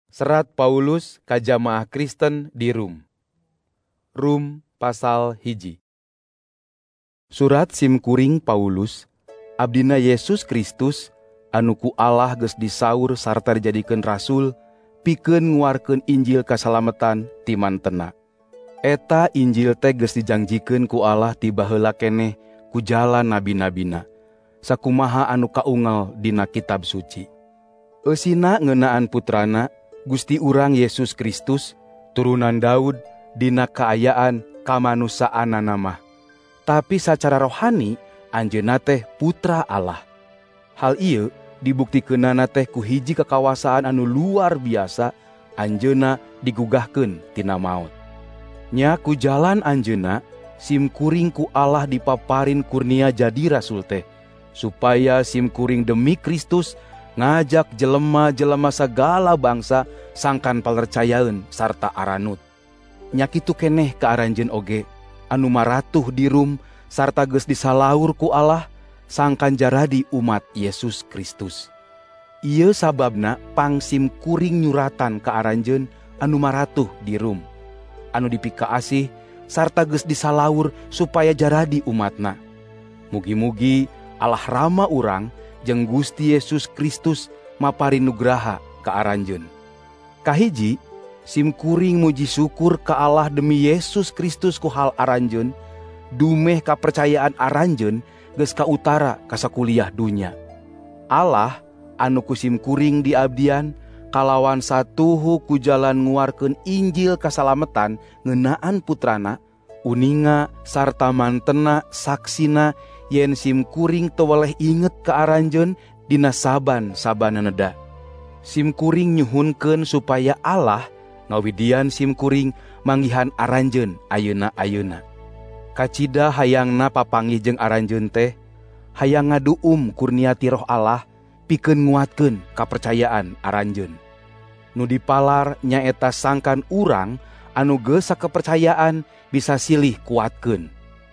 Serat Paulus ka jamaah Kristen di Rum. Rum pasal 1. Surat simkuring Paulus, abdina Yesus Kristus, anu ku Allah geus disaur sarta dijadikeun rasul, pikeun nguarkeun Injil kasalametan ti mantena. Eta Injil teh geus dijangjikeun ku Allah ti baheula keneh ku jalan nabi-nabina, sakumaha anu kaunggal dina kitab suci. Eusina ngeunaan putrana, Gusti urang Yesus Kristus, turunan Daud, dina kaayaan kamanusaanana mah. Tapi sacara rohani, anjeunna teh putra Allah. Hal ieu dibuktikeunana teh ku hiji kakawasaan anu luar biasa, anjeunna digugahkeun tina maut. Nya ku jalan anjeunna, simkuring ku Allah dipaparin kurnia jadi rasul teh, supaya simkuring demi Kristus ngajak jelema-jelema sagala bangsa sangkan palercayaeun sarta aranut. Nya kitu keneh ka aranjeun oge anu maratuh di Rum sarta geus disalaur ku Allah sangkan jaradi umat Yesus Kristus. Ieu sababna pangsim kuring nyuratan ka aranjeun anu maratuh di Rum, anu dipika asih sarta geus disalaur supaya jaradi umatna. Mugi-mugi Allah rama urang jeung Gusti Yesus Kristus mapari nugraha ka aranjeun. Kahiji, simkuring muji syukur ka Allah demi Yesus Kristus ku hal aranjeun, dumeh kapercayaan aranjeun geus kautara ka sakuliah dunya. Allah anu ku simkuring diabdian kalawan satuhu ku jalan nguarkeun Injil kasalametan ngeunaan putrana, uninga sarta mantena saksina yen simkuring teu weleh inget ka aranjeun dina saban-sabananeda. Simkuring nyuhunkeun supaya Allah ngawidian simkuring manggihan aranjeun ayeuna-ayeuna. Kacida hayangna papanggih jeung aranjeun teh, hayang ngaduum kurnia ti Roh Allah pikeun nguatkeun kapercayaan aranjeun. Nu dipalar nyaeta sangkan urang anu geus sakepercayaan bisa silih kuatkeun.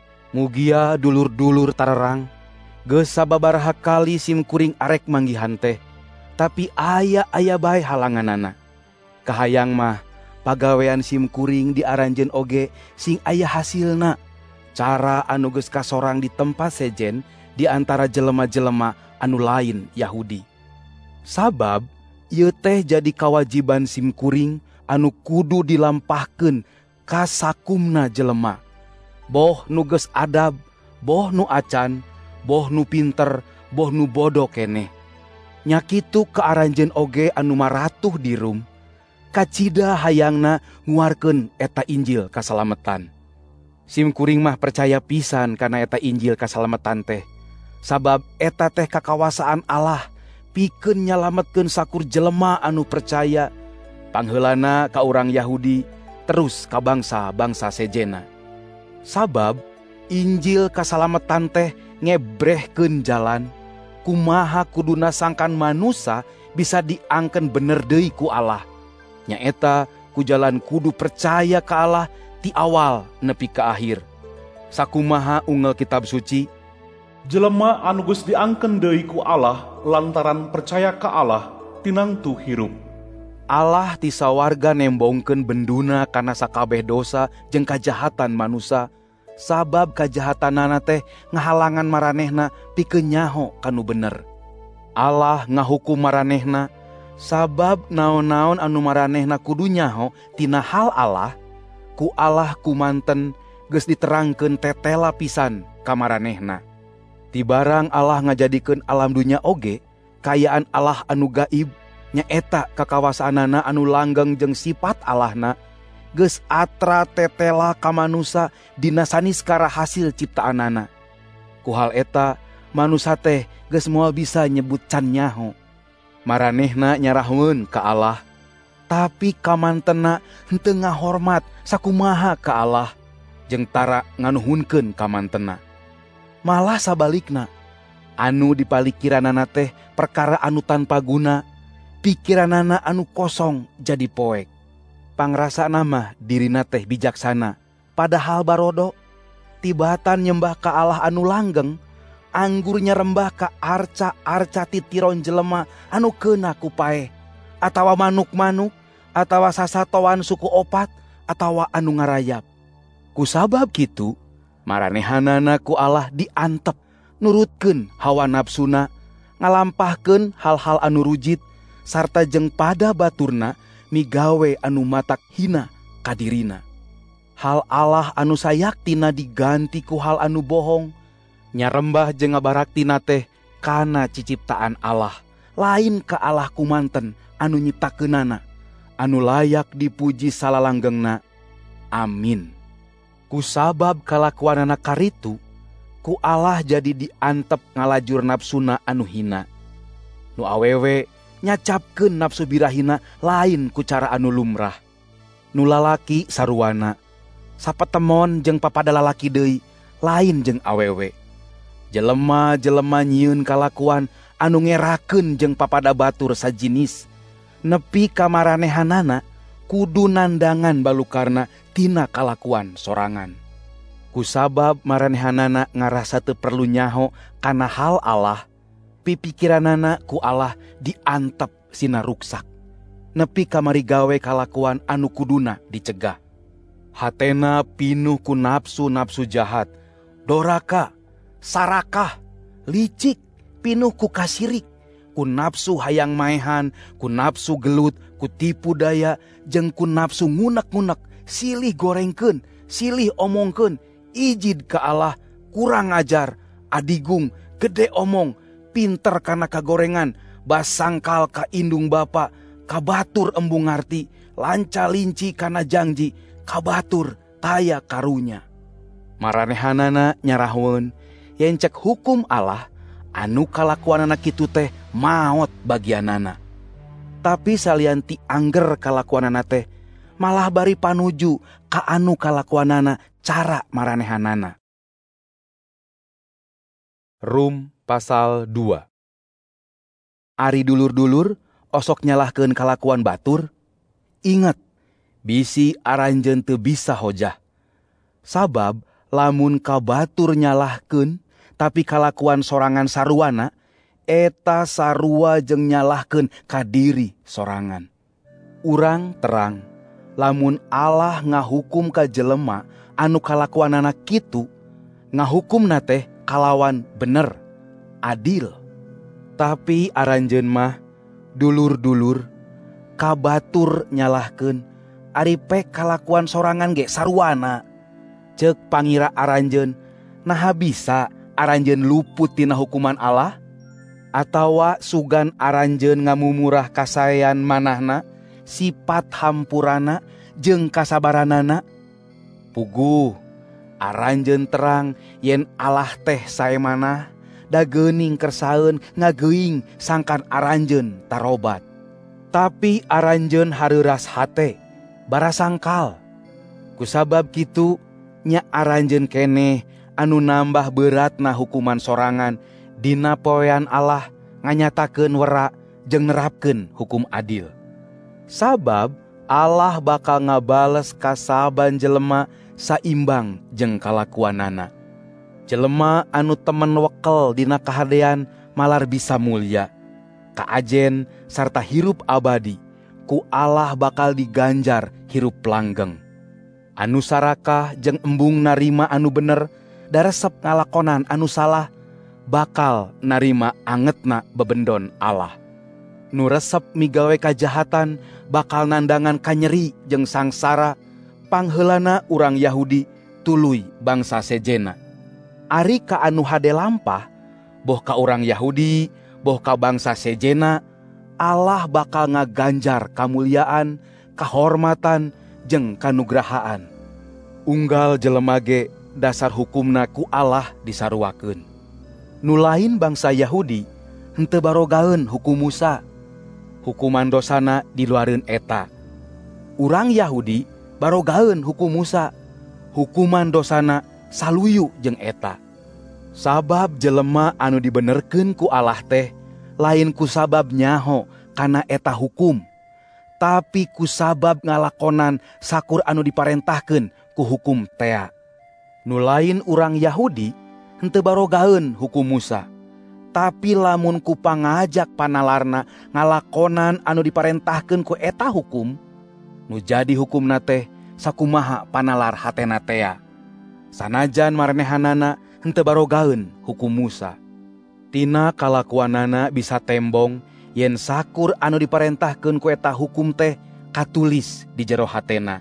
Mugia dulur-dulur tarerang, geus sababaraha kali simkuring arek manggihan teh, tapi aya bae halanganana. Kahayang mah pagawean simkuring di aranjeun oge sing aya hasilna, cara anu geus kasorang di tempat sejen di antara jelema-jelema anu lain Yahudi. Sabab ieu teh jadi kawajiban simkuring anu kudu dilampahkeun ka sakumna jelema. Boh nu geus adab, boh nu acan, boh nu pinter, boh nu bodo keneh. Nya kitu ka aranjeun oge anu maratuh di Rum, kacida hayangna nguarkeun eta Injil kasalametan. Simkuring mah percaya pisan kana eta Injil kasalametan teh, sabab eta teh kakawasaan Allah pikeun nyalametkeun sakur jelema anu percaya, pangheulana ka urang Yahudi terus ka bangsa-bangsa sejena. Sabab Injil kasalametan teh ngebrehkeun jalan kumaha kuduna sangkan manusia bisa diangkeun bener deui ku Allah. Nyaeta ku jalan kudu percaya ka Allah ti awal nepi ka akhir. Sakumaha unggal kitab suci, jelema anu geus diangkeun deui ku Allah lantaran percaya ka Allah tinangtu hirup. Allah ti sawarga nembongkeun benduna kana sakabeh dosa jeung kajahatan manusia, sabab kajahatanana teh ngahalangan maranehna pikeun nyaho kanu bener. Allah ngahukum maranehna, sabab naon-naon anu maranehna kudu nyaho tina hal Allah, ku Allah kumanten geus diterangkeun tetela pisan ka maranehna. Ti barang Allah ngajadikeun alam dunya oge, kayaan Allah anu gaib, nyaeta kakawasaanana anu langgeng jeung sifat Allahna, geus atra tetela ka manusia dina saniskara hasil ciptaanana. Ku hal eta manusia teh geus moal bisa nyebut can nyaho. Maranehna nyarahkeun ka Allah, tapi kamantena henteu ngahormat sakumaha ka Allah jeung tara nganuhunkeun kamantena. Malah sabalikna, anu dipalikiranana teh perkara anu tanpa guna, pikiranana anu kosong jadi poek. Pangrasana mah dirina teh bijaksana, padahal barodo. Tibatan nyembah ka Allah anu langgeng, anggurnya rembah ka arca-arca titiron jelema anu keuna ku paeh, atawa manuk-manuk atawa sasatoan suku opat atawa anu ngarayap. Kusabab kitu, maranehanana ku Allah diantep nurutkeun hawa nafsuna, ngalampahkeun hal-hal anu rujit, sarta jeung pada baturna migawe anu matak hina kadirina. Hal Allah anu sayaktina diganti ku hal anu bohong, nyarembah jeung ngabaraktina teh kana ciciptaan Allah, lain ka Allah kumanten anu nyiptakeunana, anu layak dipuji salalanggengna. Amin. Kusabab kalakuanana karitu, ku Allah jadi diantep ngalajur nafsuna anu hina. Nu awewe nyacapkeun nafsu birahina lain ku cara anu lumrah. Nu lalaki saruana, sapatemon jeung papada lalaki deui lain jeung awewe. Jelema-jelema nyieun kalakuan anu ngerakeun jeung papada batur sajinis, nepi ka maranehanana kudu nandangan balukarna tina kalakuan sorangan. Kusabab maranehanana ngarasa teu perlu nyaho kana hal Allah, pipikiranana ku Allah diantep sina ruksak, nepi kamari gawe kalakuan anu kuduna dicegah. Hatena pinuh ku nafsu-nafsu jahat, doraka, sarakah, licik, pinuh ku kasirik, ku nafsu hayang maehan, ku nafsu gelut, ku tipu daya, jeung ku nafsu ngunek-ngunek, silih gorengkeun, silih omongkeun, ijid ka Allah, kurang ajar, adigung, gede omong, pinter kana kagorengan, basangkal ka indung bapa, kabatur embung ngarti, lanca-linci kana janji, kabatur taya karunya. Maranehanana nyarahweun yen cek hukum Allah anu kalakuanana kitu teh maot bagianana. Tapi salianti angger kalakuanana teh malah bari panuju ka anu kalakuanana cara maranehanana. Rum pasal 2. Ari dulur-dulur osok nyalahkeun kalakuan batur, inget bisi aranjeun teu bisa hojah. Sabab lamun ka batur nyalahkeun tapi kalakuan sorangan saruana, eta sarua jeung nyalahkeun ka diri sorangan. Urang terang, lamun Allah ngahukum ka jelema anu kalakuanana kitu, ngahukumna teh kalawan bener, adil. Tapi aranjeun mah dulur-dulur ka batur nyalahkeun ari pek kalakuan sorangan ge saruana. Ceuk pangira aranjeun, naha bisa aranjeun luput tina hukuman Allah? Atawa sugan aranjeun ngamumurah kasaean manahna, sifat hampurana jeung kasabaranana? Puguh, aranjeun terang yen Allah teh sae manah, da geuning kersaeun ngageuing sangkan aranjeun tarobat. Tapi aranjeun hareuras hate, barasangkal. Kusabab kitu nya aranjeun keneh anu nambah beratna hukuman sorangan dina poean Allah nganyatakeun wera jeung nerapkeun hukum adil. Sabab Allah bakal ngabales ka saban jelema saimbang jeung kalakuanana. Jelema anu temen wekel dina kahadean malar bisa mulya, kaajen sarta hirup abadi, ku Allah bakal diganjar hirup langgeng. Anu sarakah jeung embung narima anu bener, daresep ngalakonan anu salah, bakal narima angetna bebendon Allah. Nu resep migawe kajahatan, bakal nandangan kanyeri jeung sangsara, pangheulana urang Yahudi tuluy bangsa sejena. Ari ka anu hade lampah, boh ka urang Yahudi, boh ka bangsa sejena, Allah bakal ngaganjar kamuliaan, kahormatan, jeung kanugrahaan. Unggal jelema ge dasar hukumna ku Allah disaruakeun. Nu lain bangsa Yahudi henteu barogaeun hukum Musa. Hukuman dosana diluareun eta. Urang Yahudi barogaeun hukum Musa. Hukuman dosana saluyu jeung eta. Sabab jelema anu dibenerkeun ku Allah teh lain ku sabab nyaho kana eta hukum, tapi ku sabab ngalakonan sakur anu diparentahkeun ku hukum tea. Nu lain urang Yahudi henteu barogaeun hukum Musa, tapi lamun ku pangajak panalarna ngalakonan anu diparentahkeun ku eta hukum, Nu jadi hukumna teh sakumaha panalar hatena tea. Sanajan marenehanana henteu barogaeun hukum Musa. Tina kalakuanana bisa tembong yen sakur anu diparentahkeun ku eta hukum teh katulis di jero hatena.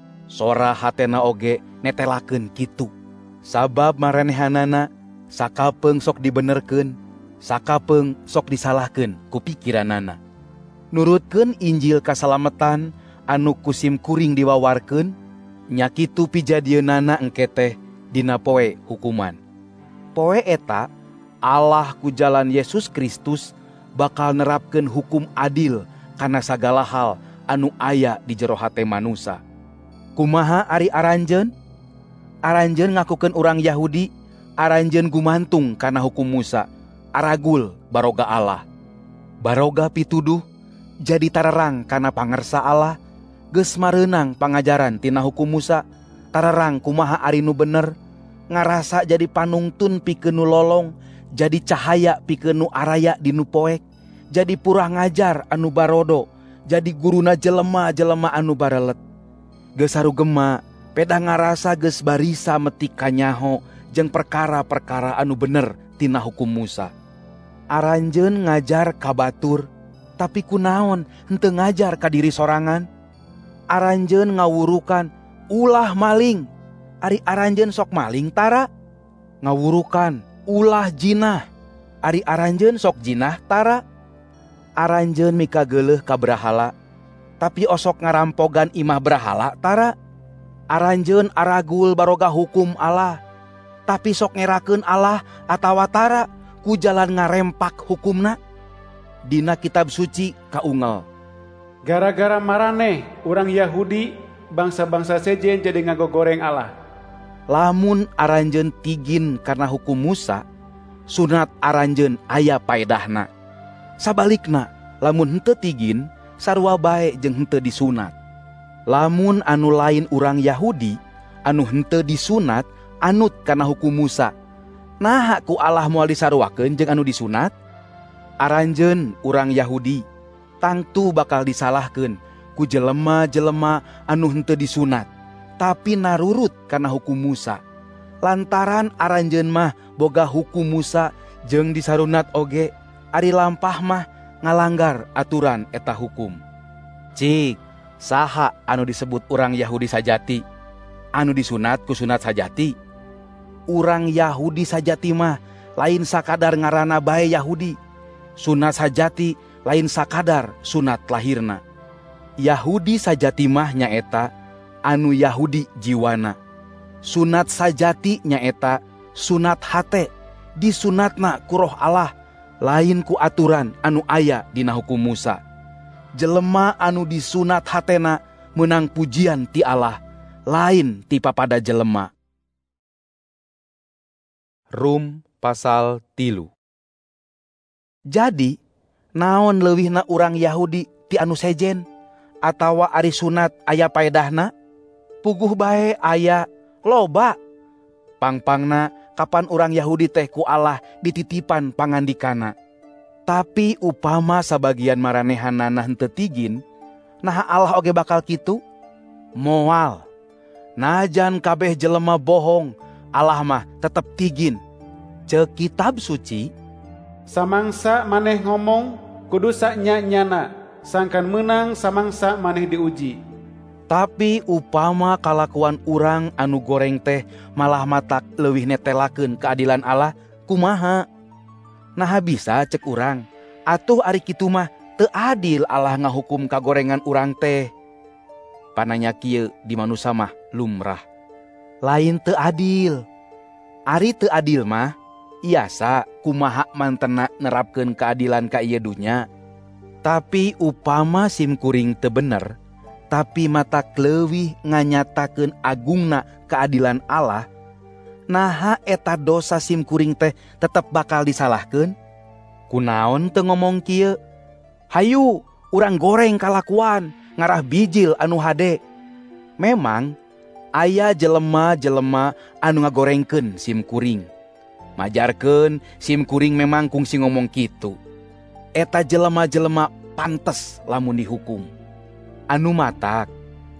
Sora hatena oge netelakeun kitu. Sabab marenehanana sakapeung sok dibenerkeun, sakapeung sok disalahkeun ku pikiranana. Nurutkeun Injil kasalametan anu kusim kuring diwawarkeun, nya kitu pijadieunana engke teh dina poe hukuman. Poe eta Allah ku jalan Yesus Kristus bakal nerapkeun hukum adil kana sagala hal anu aya di jero hate manusa. Kumaha ari aranjeun? Aranjeun ngakukeun urang Yahudi, aranjeun gumantung kana hukum Musa, aragul baroga Allah. Baroga pituduh jadi tararang kana pangersa Allah, geus mareunang pangajaran tina hukum Musa, tararang kumaha ari nu bener, ngarasa jadi panungtun pikeun nu lolong, jadi cahaya pikeun nu araya di nu poek, jadi purah ngajar anu barodo, jadi guruna jelema-jelema anu barelet. Geus sarugema peda ngarasa geus barisa metik kanyaho jeung perkara-perkara anu bener tina hukum Musa. Aranjeun ngajar ka batur, tapi kunaon henteu ngajar ka diri sorangan? Aranjeun ngawurukan ulah maling, ari aranjeun sok maling tara? Ngawurukan ulah jinah, ari aranjeun sok jinah tara? Aranjeun mika geuleuh ka brahala, tapi osok ngarampogan imah brahala tara? Aranjeun aragul baroga hukum Allah, tapi sok ngerakeun Allah atawa tara ku jalan ngarempak hukumna? Dina kitab suci kaungel, gara-gara maraneh urang Yahudi bangsa-bangsa sejen jadi ngagogoreng Allah. Lamun aranjeun tigin karena hukum Musa, sunat aranjeun aya paedahna. Sabalikna, lamun henteu tigin, sarua bae jeung henteu disunat. Lamun anu lain urang Yahudi, anu henteu disunat, anut kana hukum Musa, naha ku Allah moal disaruakeun jeung anu disunat? Aranjeun urang Yahudi, tangtu bakal disalahkeun ku jelema-jelema anu henteu disunat, tapi narurut kana hukum Musa. Lantaran aranjeun mah boga hukum Musa jeung disarunat oge, ari lampah mah ngalanggar aturan eta hukum. Cik, saha anu disebut urang Yahudi sajati? Anu disunat ku sunat sajati. Urang Yahudi sajati mah lain sakadar ngaranna bae Yahudi. Sunat sajati lain sakadar sunat lahirna. Yahudi sajati mah nyaeta anu Yahudi jiwana. Sunat sajati nyaeta sunat hate, disunatna ku Roh Allah, lain ku aturan anu aya dina hukum Musa. Jelema anu disunat hatena menang pujian ti Allah, lain ti papada jelema. Rum pasal 3. Jadi, naon leuwihna urang Yahudi ti anu sejen, atawa ari sunat aya paedahna? Puguh bae aya, loba. Pangpangna kapan urang Yahudi teh ku Allah dititipan pangandikana. Tapi upama sabagian maranehanana henteu tigin, naha Allah oge bakal kitu? Moal. Najan kabeh jelema bohong, Allah mah tetep tigin. Ceuk kitab suci, samangsa maneh ngomong kudu sanya-nyana, sangkan menang samangsa maneh diuji. Tapi upama kalakuan urang anu goreng teh malah matak leuwih netelakeun keadilan Allah, kumaha? Naha bisa cek urang, atuh ari kitu mah teu adil Allah ngahukum kagorengan urang teh. Pananya kieu di manusia mah lumrah. Lain teu adil. Ari teu adil mah iasa kumaha mantena nerapkeun keadilan ka ieu dunya. Tapi upama sim kuring teu bener, tapi mata leuwih nganyatakeun agungna keadilan Allah, naha eta dosa sim kuring teh tetep bakal disalahkeun? Kunaon teu ngomong kieu? Hayu, urang goreng kalakuan, ngarah bijil anu hade. Memang aya jelema-jelema anu ngagorengkeun sim kuring. Majarkeun sim kuring memang kungsi ngomong kitu. Eta jelema-jelema pantes lamun dihukum. Anu matak,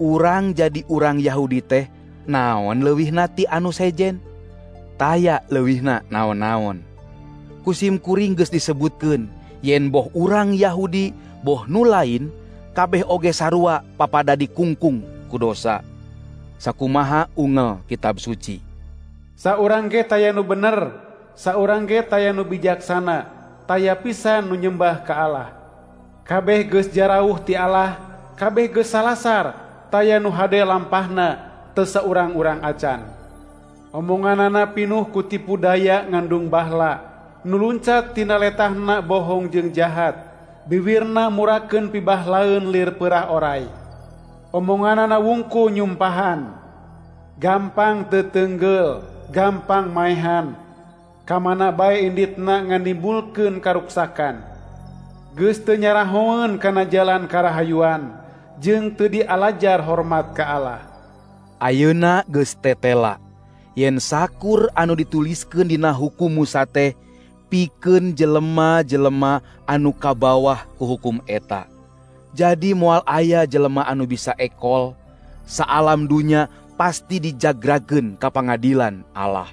urang jadi urang Yahudi teh naon leuwihna ti anu sejen? Taya leuwihna naon-naon. Kusim kuring geus disebutkeun yen boh urang Yahudi boh nu lain kabeh oge sarua papada dikungkung ku dosa. Sakumaha ungel kitab suci. Saurang ge taya nu bener, saurang ge taya nu bijaksana, taya pisan nu nyembah ka Allah. Kabeh geus jarauh ti Allah, kabeh geus salasar, taya nu hade lampahna, teu saurang-urang acan. Omonganana pinuh ku tipu daya ngandung bahla, nu luncat tina letahna bohong jeung jahat, bibirna murakeun pibahlaeun lir peurah oray. Omonganana wungku nyumpahan, gampang teu teunggel, gampang maehan, kamana bae inditna nganimbulkeun karuksakan. Geus teu nyarahoeun kana jalan karahayuan, jeung teu dialajar hormat ka Allah. Ayeuna geus tetela yen sakur anu dituliskeun dina hukum Musa teh pikeun jelema-jelema anu kabawah ku hukum eta. Jadi moal aya jelema anu bisa ekol, saalam dunya pasti dijagrageun ka pangadilan Allah.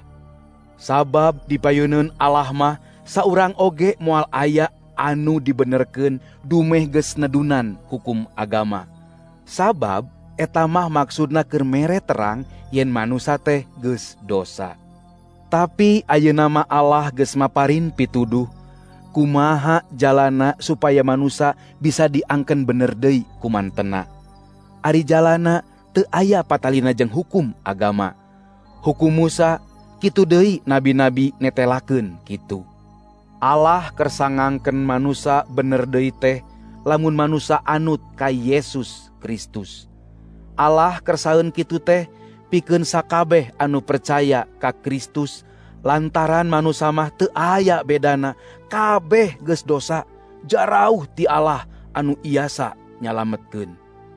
Sabab dipayeuneun Allah mah saurang oge moal aya anu dibenerkeun dumeh geus nedunan hukum agama. Sabab eta mah maksudna keur mere terang yen manusa teh geus dosa. Tapi ayeuna mah Allah geus maparin pituduh kumaha jalana supaya manusa bisa diangkeun bener deui ku mantenna. Ari jalana teu aya patalina jeung hukum agama. Hukum Musa kitu deui nabi-nabi netelakeun kitu. Allah kersangangkeun manusa bener deui teh lamun manusa anut ka Yesus Kristus. Allah kersaeun kitu teh pikeun sakabeh anu percaya ka Kristus lantaran manusa mah teu aya bedana, kabeh geus dosa, jarauh ti Allah anu iasa nyalametkeun.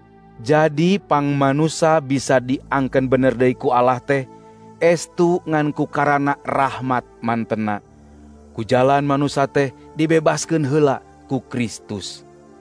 Jadi pang manusa bisa diangkeun bener deui ku Allah teh estu ngan ku karana rahmat mantenna. Ku jalan manusa teh dibebaskeun heula ku Kristus.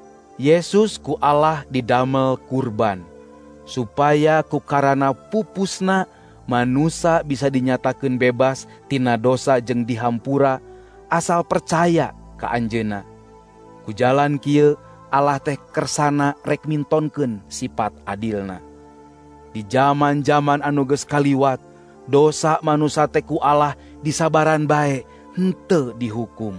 Yesus ku Allah didamel kurban supaya ku karana pupusna manusa bisa dinyatakeun bebas tina dosa jeung dihampura asal percaya ka Anjeunna. Ku jalan kieu Allah teh kersana rek mintonkeun sifat adilna. Di zaman-zaman anu geus kaliwat, dosa manusa teh ku Allah disabaran bae henteu dihukum.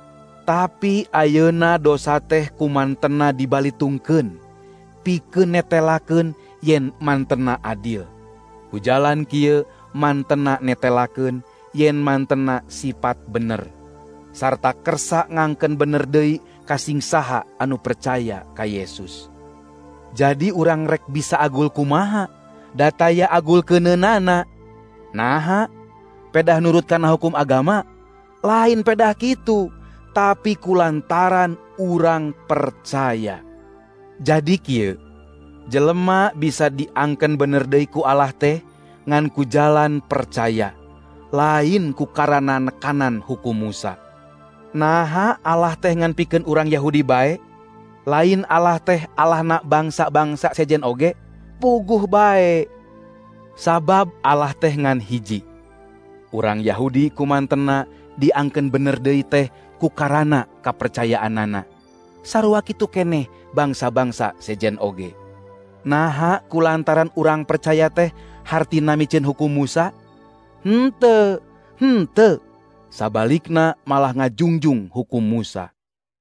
Tapi ayeuna dosa teh ku mantenna dibalitungkeun, pikeun netelakeun yen mantenna adil. Ku jalan kieu mantenna netelakeun yen mantenna sifat bener, sarta kersa ngangkeun bener deui kasing saha anu percaya ka Yesus. Jadi urang rek bisa agul kumaha, dataya agul keuneunana. Naha? Pedah nurut kana hukum agama? Lain pedah kitu, tapi kulantaran urang percaya. Jadi kieu, jelema bisa diangkeun bener deui ku Allah teh ngan ku jalan percaya, lain ku karana nekanan hukum Musa. Naha Allah teh ngan pikeun urang Yahudi bae? Lain Allah teh Allahna bangsa-bangsa sejen oge? Puguh bae. Sabab Allah teh ngan hiji. Urang Yahudi kumantenna diangkeun bener deui teh ku karana kapercayaanana. Sarua kitu keneh bangsa-bangsa sejen oge. Naha kulantaran urang percaya teh hartina micen hukum Musa? Henteu. Sabalikna malah ngajungjung hukum Musa.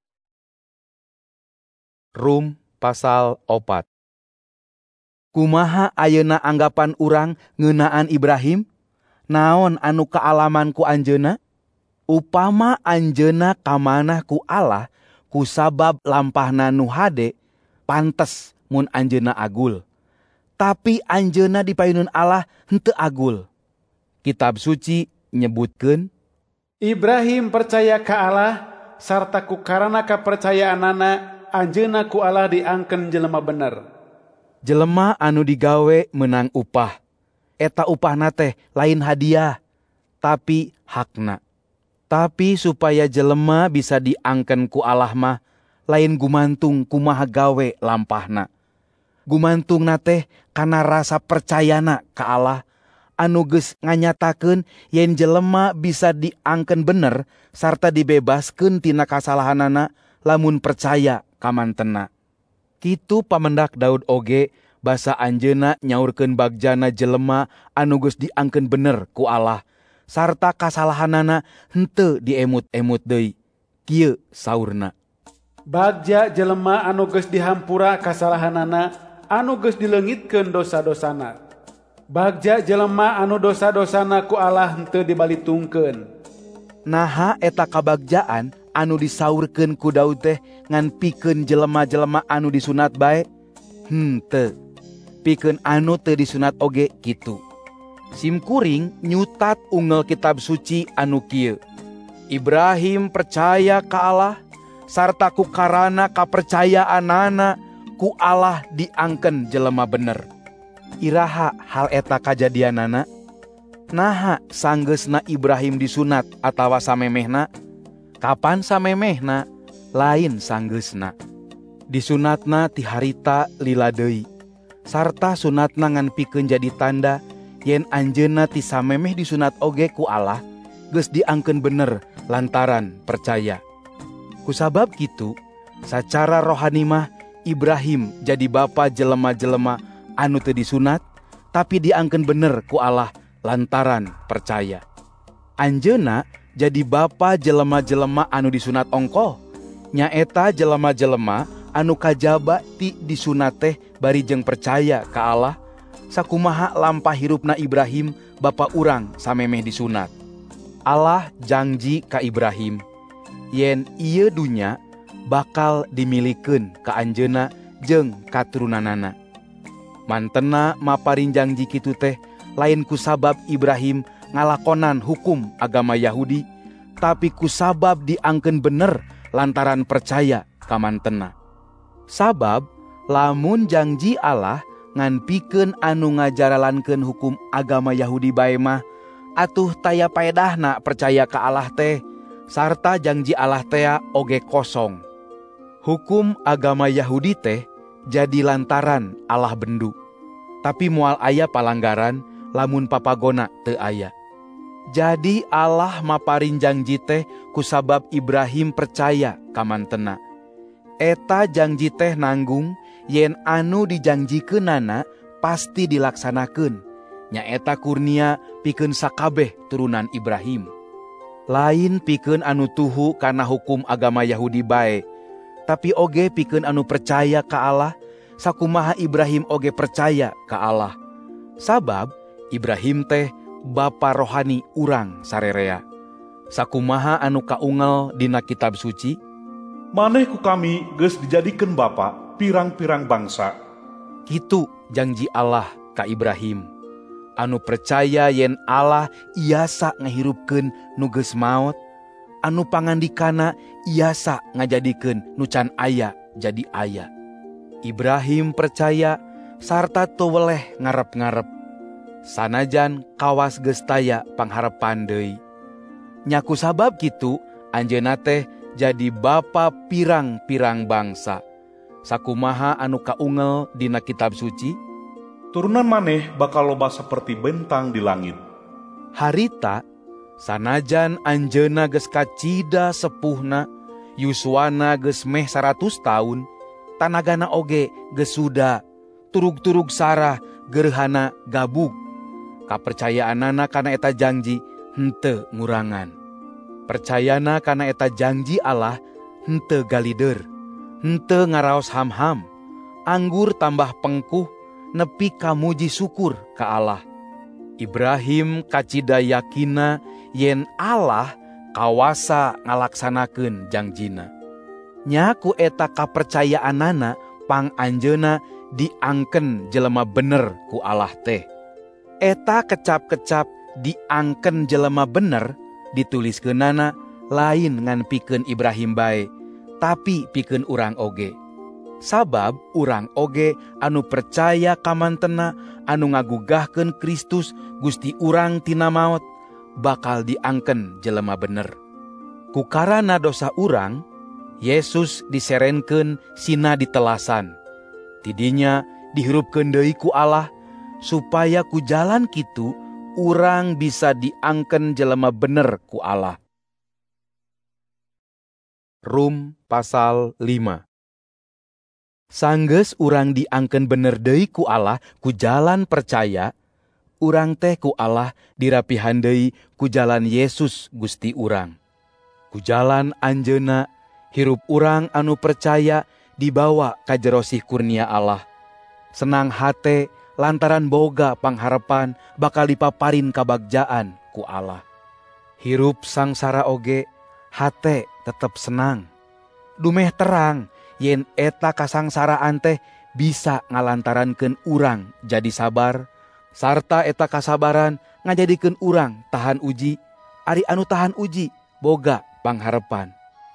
Rum pasal 4. Kumaha ayeuna anggapan urang ngeunaan Ibrahim? Naon anu kaalaman ku anjeunna? Upama anjeunna kamanah ku Allah ku sabab lampahna nu hade, pantes mun anjeunna agul. Tapi anjeunna dipayuneun Allah henteu agul. Kitab suci nyebutkeun, Ibrahim percaya ka Allah, sarta ku karana kapercayaanana anjeunna ku Allah diangkeun jelema bener. Jelema anu digawe menang upah. Eta upahna teh lain hadiah, tapi hakna. Tapi supaya jelema bisa diangkeun ku Allah mah lain gumantung kumaha gawe lampahna. Gumantungna teh kana rasa percayana ka Allah anu geus nganyatakeun yen jelema bisa diangkeun bener sarta dibebaskeun tina kasalahanana lamun percaya ka mantenna. Kitu pamendak Daud oge basa anjeunna nyaurkeun bagjana jelema anu geus diangkeun bener ku Allah sarta kasalahanana henteu diemut-emut deui. Kieu saurna. Bagja jelema anu geus dihampura kasalahanana, anu geus dileungitkeun dosa-dosana. Bagja jelema anu dosa-dosana ku Allah henteu dibalitungkeun. Naha eta kabagjaan anu disaurkeun ku Daud teh ngan pikeun jelema-jelema anu disunat bae? Henteu. Pikeun anu teu disunat oge kitu. Simkuring nyutat unggal kitab suci anu kieu. Ibrahim percaya ka Allah sarta ku karana kapercayaanana ku Allah diangkeun jelema bener. Iraha hal eta kajadianana? Naha sanggeusna Ibrahim disunat atawa samemehna? Kapan samemehna? Lain sanggeusna. Disunatna ti harita lila deui. Sarta sunatna ngan pikeun jadi tanda yen anjeunna ti samemeh disunat oge ku Allah geus diangkeun bener lantaran percaya. Kusabab kitu, sacara rohani mah Ibrahim jadi bapa jelema-jelema anu teu disunat tapi diangkeun bener ku Allah lantaran percaya. Anjeunna jadi bapa jelema-jelema anu disunat ongkoh, nyaeta jelema-jelema anu kajaba ti disunat teh bari jeung percaya ka Allah sakumaha lampah hirupna Ibrahim bapa urang samemeh disunat. Allah janji ka Ibrahim yen ieu dunya bakal dimilikeun ka anjeunna jeung katurunanana. Mantena maparin janji kitu teh lain kusabab Ibrahim ngalakonan hukum agama Yahudi, tapi kusabab diangkeun bener lantaran percaya ka mantena. Sabab lamun janji Allah ngan pikeun anu ngajaralankeun hukum agama Yahudi bae mah atuh taya paedahna percaya ka Allah teh sarta janji Allah teh oge kosong. Hukum agama Yahudi teh jadi lantaran Allah bendu. Tapi moal aya palanggaran lamun papagona teu aya. Jadi Allah maparin janji teh kusabab Ibrahim percaya ka mantena. Eta janji teh nanggung yen anu dijanjikeunana pasti dilaksanakeun. Nyaeta kurnia pikeun sakabeh turunan Ibrahim. Lain pikeun anu tuhu kana hukum agama Yahudi bae, tapi oge pikeun anu percaya ka Allah sakumaha Ibrahim oge percaya ka Allah. Sabab Ibrahim teh bapa rohani urang sarerea. Sakumaha anu kaungel dina kitab suci, maneh ku kami geus dijadikeun bapa pirang-pirang bangsa. Kitu janji Allah ka Ibrahim anu percaya yen Allah iasa ngahirupkeun nu geus maot, anu pangandikana iasa ngajadikeun nu can aya jadi aya. Ibrahim percaya sarta teu weleh ngarep-ngarep. Sanajan kawas geus taya pangharepan deui. Nya kusabab kitu anjeunna teh jadi bapa pirang-pirang bangsa. Sakumaha anu kaungel dina kitab suci, turunan maneh bakal loba saperti bentang di langit. Harita sanajan anjeunna geus kacida sepuhna, yuswana geus meh 100 taun, tanagana oge geus suda, turug-turug sarah gerhana gabug. Kapercayaanana kana eta janji henteu ngurangan. Percayana kana eta janji Allah henteu galideur, henteu ngaraos ham-ham, anggur tambah pengkuh, nepi ka muji syukur ka Allah. Ibrahim kacida yakina yen Allah kawasa ngalaksanakeun janjina. Nya ku eta kapercayaanana pang anjeunna diangken jelema bener ku Allah teh. Eta kecap-kecap diangken jelema bener dituliskeunana lain ngan pikeun Ibrahim bae, tapi pikeun urang oge. Sabab urang oge anu percaya ka mantena anu ngagugahkeun Kristus Gusti urang tina maot bakal diangken jelema bener. Kukarana dosa urang, Yesus diserenkeun sina ditelasan. Tidinya dihirupkeun deui ku Allah, supaya ku jalan kitu urang bisa diangken jelema bener ku Allah. Rum pasal 5. Sanggeus urang diangken bener deui ku Allah ku jalan percaya, urang teh ku Allah dirapihan deui ku jalan Yesus Gusti urang. Ku jalan anjeunna hirup urang anu percaya dibawa ka jero sih kurnia Allah. Senang hate lantaran boga pangharepan bakal dipaparin kabagjaan ku Allah. Hirup sangsara oge hate tetep senang. Dumeh terang yen eta kasangsaraan teh bisa ngalantarankeun urang jadi sabar, sarta eta kasabaran ngajadikeun urang tahan uji, ari anu tahan uji boga pangharepan.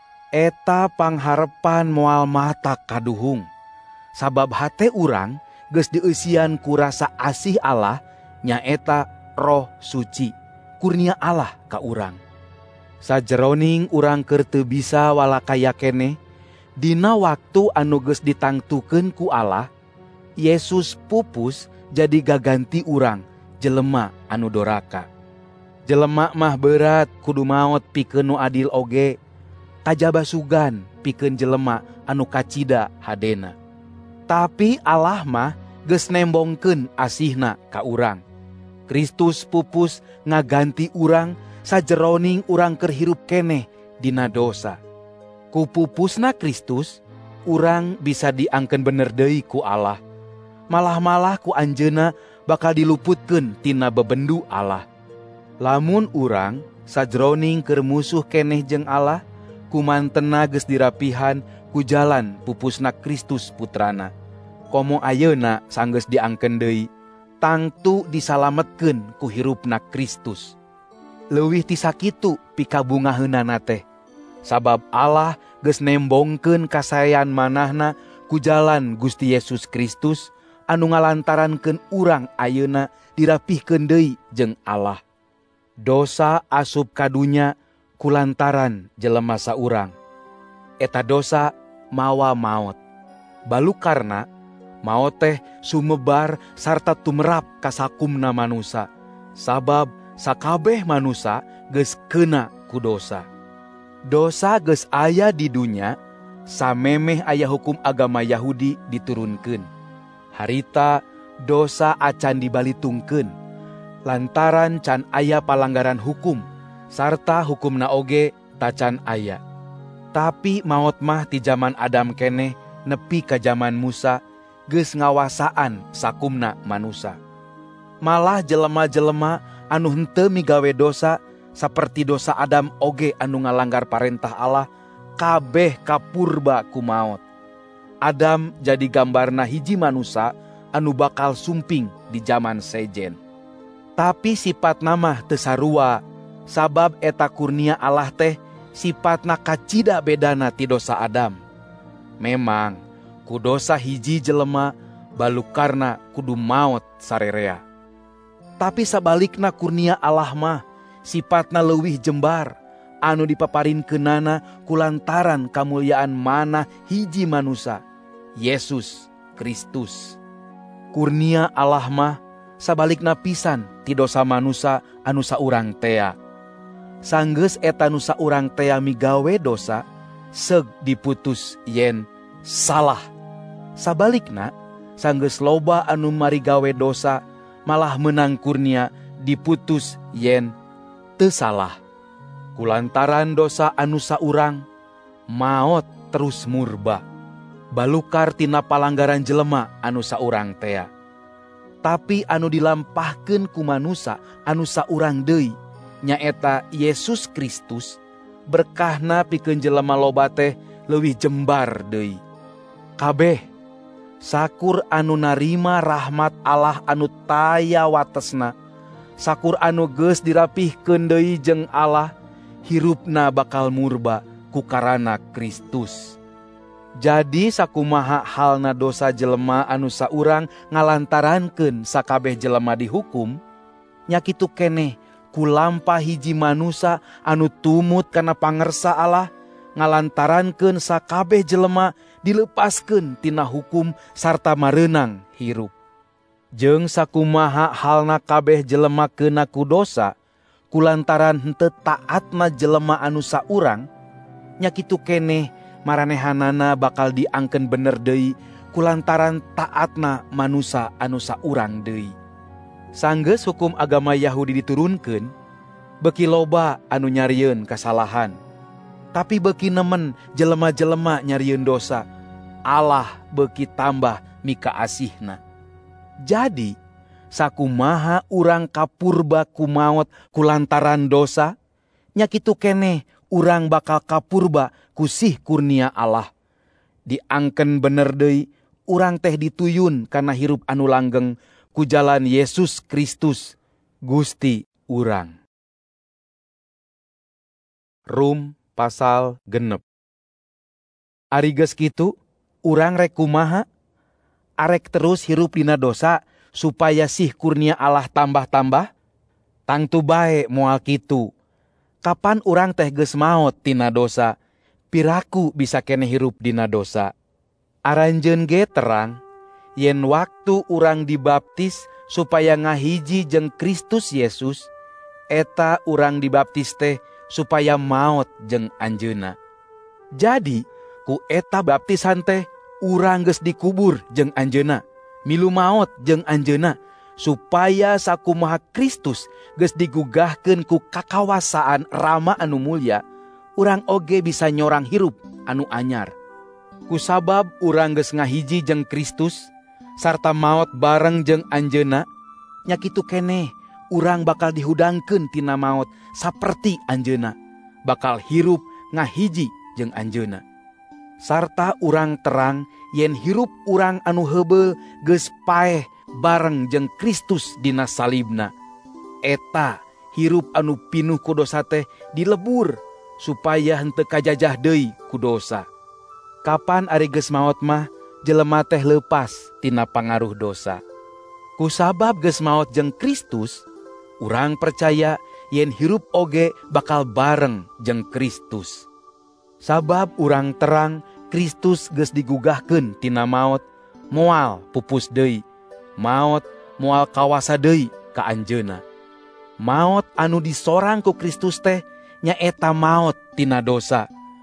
Eta pangharepan moal mata kaduhung, sabab hate urang geus dieusian ku rasa asih Allah, nyaeta Roh Suci, kurnia Allah ka urang. Sajeroning urang keur teu bisa walakaya keneh, dina waktu anu geus ditangtukeun ku Allah, Yesus pupus jadi gaganti urang, jelema anu doraka. Jelema mah berat kudu maot pikeun nu adil oge, kajaba sugan pikeun jelema anu kacida hadena. Tapi Allah mah geus nembongkeun asihna ka urang. Kristus pupus ngaganti urang sajeroning urang keur hirup keneh dina dosa. Ku pupusna Kristus, urang bisa diangkeun bener deui ku Allah. Malah-malah ku anjeunna bakal diluputkeun tina bebendu Allah. Lamun urang sajeroning keur musuh keneh jeung Allah, kumantenna geus dirapihan ku jalan pupusna Kristus putrana. Komo ayeuna sanggeus diangkeun deui, tangtu disalametkeun ku hirupna Kristus. Leuwih ti sakitu pikabungaheunana teh, sabab Allah geus nembongkeun kasayan manahna ku jalan Gusti Yesus Kristus anu ngalantarankeun urang ayeuna dirapihkeun deui jeung Allah. Dosa asup kadunya kulantaran jelema saurang. Eta dosa mawa maot. Balukarna maot teh sumebar sarta tumerap ka sakumna manusa, sabab sakabeh manusa geus keuna ku dosa. Dosa geus aya di dunya, samemeh aya hukum agama Yahudi diturunkeun. Harita dosa acan dibalitungkeun, lantaran can aya palanggaran hukum, sarta hukumna oge tacan aya. Tapi maot mah ti jaman Adam keneh nepi ka jaman Musa geus ngawasaan sakumna manusa. Malah jelema-jelema anu henteu migawe dosa saperti dosa Adam oge anu ngalanggar parentah Allah, kabeh kapurba ku maot. Adam jadi gambarna hiji manusa anu bakal sumping di zaman sejen. Tapi sipatna mah teu sarua, sabab eta kurnia Allah teh sipatna kacida bedana ti dosa Adam. Memang ku dosa hiji jelema balukarna kudu maot sarerea. Tapi sabalikna kurnia Allah mah sipatna leuwih jembar, anu dipaparinkeunana kulantaran kamuliaan manah hiji manusa, Yesus Kristus. Kurnia Allah mah sabalikna pisan ti dosa manusa anu saurang tea. Sanggeus eta nu saurang tea migawe dosa, seug diputus yen salah. Sabalikna, sanggeus loba anu mari gawe dosa, malah menang kurnia diputus yen teu salah. Kulantaran dosa anu saurang, maot terus murba, balukar tina palanggaran jelema anu saurang tea. Tapi anu dilampahkeun ku manusa anu saurang deui, nyaeta Yesus Kristus, berkahna pikeun jelema loba teh leuwih jembar deui. Kabeh sakur anu narima rahmat Allah anu taya watesna, sakur anu geus dirapihkeun deui jeung Allah, hirupna bakal murba ku karana Kristus. Jadi sakumaha halna dosa jelema anu saurang ngalantarankeun sakabeh jelema dihukum, nya kitu keneh kulampah hiji manusa anu tumut kana pangersa Allah ngalantarankeun sakabeh jelema dilepaskeun tina hukum sarta mareunang hirup. Jeung sakumaha halna kabeh jelema keuna ku dosa, kulantaran henteu taatna jelema anu saurang, nya kitu keneh maranehanana bakal diangkeun bener deui kulantaran taatna manusa anu saurang deui. Sanggeus hukum agama Yahudi diturunkeun, beuki loba anu nyarieun kasalahan. Tapi beuki nemen jelema-jelema nyarieun dosa, Allah beuki tambah mika asihna. Jadi, sakumaha urang kapurba ku maot kulantaran dosa, nya kitu keneh urang bakal kapurba ku sih kurnia Allah. Diangkeun bener deui urang teh dituyun kana hirup anu langgeng ku jalan Yesus Kristus Gusti urang. Rum pasal 6. Ari geus kitu, urang rek kumaha? Arek terus hirup dina dosa supaya sih kurnia Allah tambah-tambah? Tangtu bae moal kitu. Kapan urang teh geus maot tina dosa, piraku bisa keneh hirup dina dosa. Aranjeun ge terang, yen waktu urang dibaptis supaya ngahiji jeung Kristus Yesus, eta urang dibaptis teh supaya maot jeung anjeunna. Jadi, ku eta baptisan teh urang geus dikubur jeung anjeunna, milu maot jeung anjeunna, supaya sakumaha Kristus geus digugahkeun ku kakawasaan Rama anu mulya, urang oge bisa nyorang hirup anu anyar. Kusabab urang geus ngahiji jeung Kristus sarta maot bareng jeung anjeunna, nya kitu keneh urang bakal dihudangkeun tina maot saperti anjeunna, bakal hirup ngahiji jeung anjeunna. Sarta urang terang yen hirup urang anu heubeul geus paeh bareng jeung Kristus dina salibna. Eta hirup anu pinuh ku dosa teh dilebur supaya henteu kajajah deui ku dosa. Kapan ari geus maot mah jelema teh leupas tina pangaruh dosa. Kusabab geus maot jeung Kristus, urang percaya yen hirup oge bakal bareng jeung Kristus. Sabab urang terang Kristus geus digugahkeun tina maot, moal pupus deui, maot moal kawasa deui ka anjeunna. Maot anu disorang ku Kristus teh nyaeta maot tina dosa.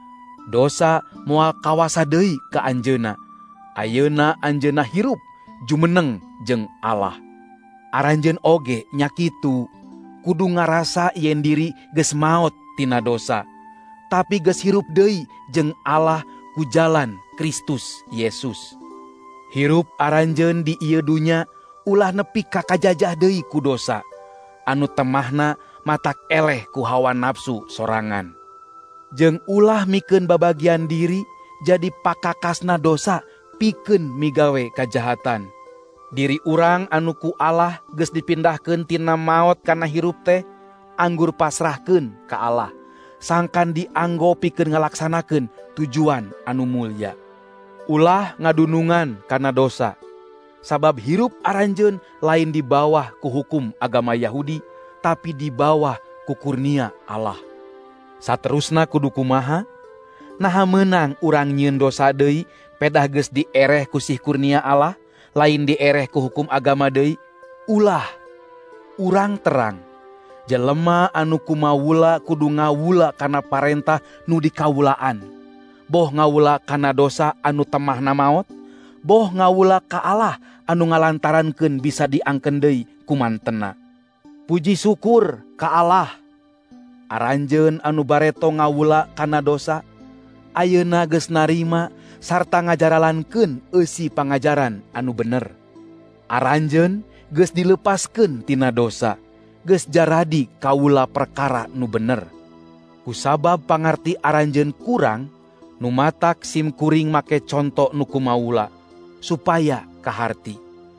Dosa moal kawasa deui ka anjeunna. Ayeuna anjeunna hirup jumeneng jeung Allah. Aranjeun oge nya kitu, kudu ngarasa yen diri geus maot tina dosa, tapi geus hirup deui jeung Allah ku jalan Kristus Yesus. Hirup aranjeun di ieu dunya ulah nepi ka kajajah deui ku dosa, anu temahna matak eleh ku hawa nafsu sorangan. Jeung ulah mikeun babagian diri jadi pakakasna dosa pikeun migawe kajahatan. Diri urang anu ku Allah geus dipindahkeun tina maot kana hirup teh anggur pasrahkeun ka Allah, sangkan dianggo pikeun ngalaksanakeun tujuan anu mulya. Ulah ngadunungan kana dosa, sabab hirup aranjeun lain di bawah ku hukum agama Yahudi, tapi di bawah ku kurnia Allah. Saterusna kudu kumaha? Naha meunang urang nyieun dosa deui pedah geus diereh ku sih kurnia Allah, lain diereh ku hukum agama deui? Ulah, urang terang, jelema anu kumawula kudu ngawula kana parentah nu dikawulaan. Boh ngawula kana dosa anu temahna maot, boh ngawula ka Allah anu ngalantarankeun bisa diangkeun deui kumantenna. Puji syukur ka Allah. Aranjeun anu bareto ngawula kana dosa, ayeuna geus narima sarta ngajaralankeun eusi pangajaran anu bener. Aranjeun geus dilepaskeun tina dosa, geus jaradi kawula perkara nu bener. Kusabab pangarti aranjeun kurang, nu matak sim kuring make conto nu kumaula, supaya kaharti.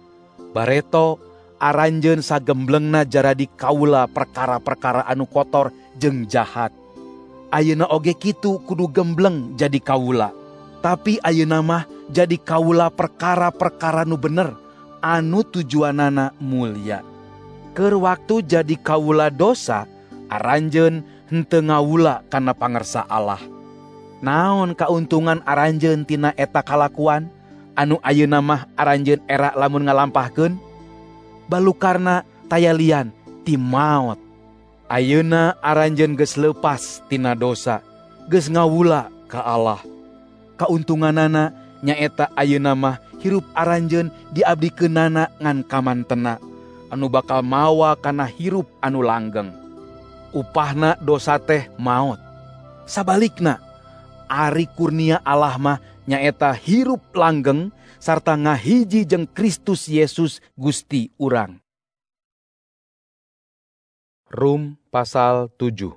Bareto aranjeun sagemblengna jaradi kawula perkara-perkara anu kotor jeung jahat. Ayeuna oge kitu kudu gembleng jadi kawula, tapi ayeuna mah jadi kawula perkara-perkara nu bener anu tujuanana mulya. Keur waktu jadi kawula dosa, aranjeun henteu ngawula kana pangersa Allah. Naon kauntungan aranjeun tina eta kalakuan anu ayeuna mah aranjeun era lamun ngalampahkeun? Balukarna tayalian ti maot. Ayeuna aranjeun geus leupas tina dosa, geus ngawula ka Allah. Kauntunganana nyaeta ayeuna mah hirup aranjeun diabdikeunana ngan kamantena anu bakal mawa kana hirup anu langgeng. Upahna dosa teh maot. Sabalikna ari kurnia Allah mah nyaeta hirup langgeng sarta ngahiji jeung Kristus Yesus Gusti urang. Rum pasal 7.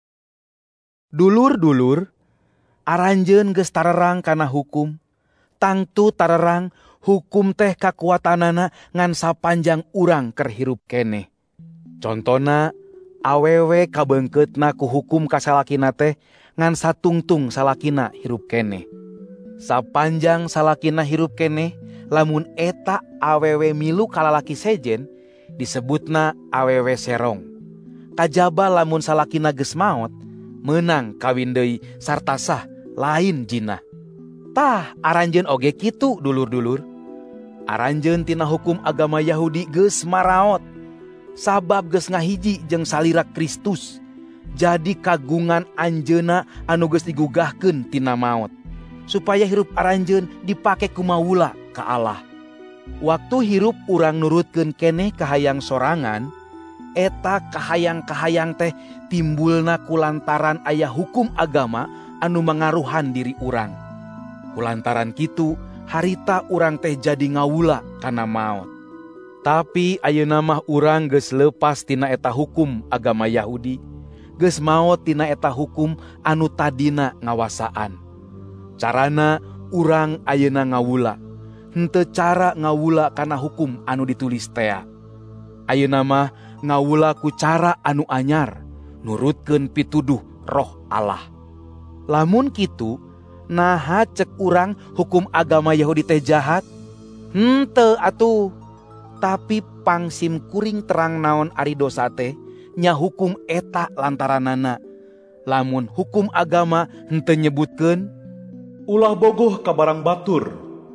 Dulur-dulur, aranjeun geus tarerang kana hukum, tangtu tarerang hukum teh kakuatanana ngan sapanjang urang keur hirup keneh. Contona awewe kabeungkeutna ku hukum ka salakina teh ngan satungtung salakina hirup keneh. Sapanjang salakina hirup keneh, lamun eta awewe milu ka lalaki sejen, disebutna awewe serong. Kajaba lamun salakina geus maot, meunang kawin deui sarta sah lain jinah. Tah aranjeun oge kitu dulur-dulur. Aranjeun tina hukum agama Yahudi geus maraot, sabab geus ngahiji jeung salira Kristus. Jadi kagungan anjeunna anu geus digugahkeun tina maot, supaya hirup aranjeun dipake kumaula ka Allah. Waktu hirup urang nurutkeun keneh kahayang sorangan, eta kahayang-kahayang teh timbulna kulantaran aya hukum agama anu mangaruhan diri urang. Kulantaran kitu harita urang teh jadi ngawula kana maot. Tapi ayeuna mah urang geus leupas tina eta hukum agama Yahudi, geus maot tina eta hukum anu tadina ngawasaan. Carana urang ayeuna ngawula, henteu cara ngawula kana hukum anu ditulis tea. Ayeuna mah ngawula ku cara anu anyar, nurutkeun pituduh Roh Allah. Lamun kitu, naha cek urang hukum agama Yahudi teh jahat? Henteu atuh. Tapi pangsim kuring terang naon ari dosa teh, nya hukum eta lantaranana. Lamun hukum agama henteu nyebutkeun, ulah bogoh ka barang batur.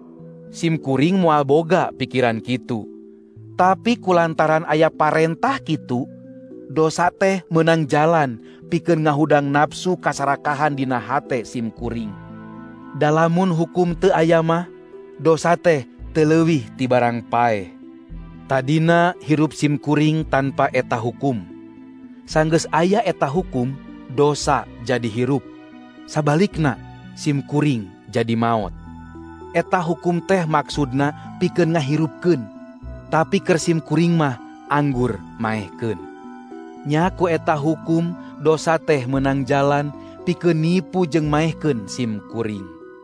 Sim kuring moal boga pikiran kitu. Tapi kulantaran aya parentah kitu, dosa teh meunang jalan pikeun ngahudang nafsu kasarakahan dina hate sim kuring. Dalamun hukum teu aya mah, dosa teh teu leuwih ti barang paeh. Tadina hirup sim kuring tanpa eta hukum. Sanggeus aya eta hukum, dosa jadi hirup. Sabalikna, sim kuring jadi maot. Eta hukum teh maksudna pikeun ngahirupkeun. Tapi keur sim kuring mah anggur maehkeun. Nya ku eta hukum dosa teh meunang jalan pikeun nipu jeung maehkeun sim kuring.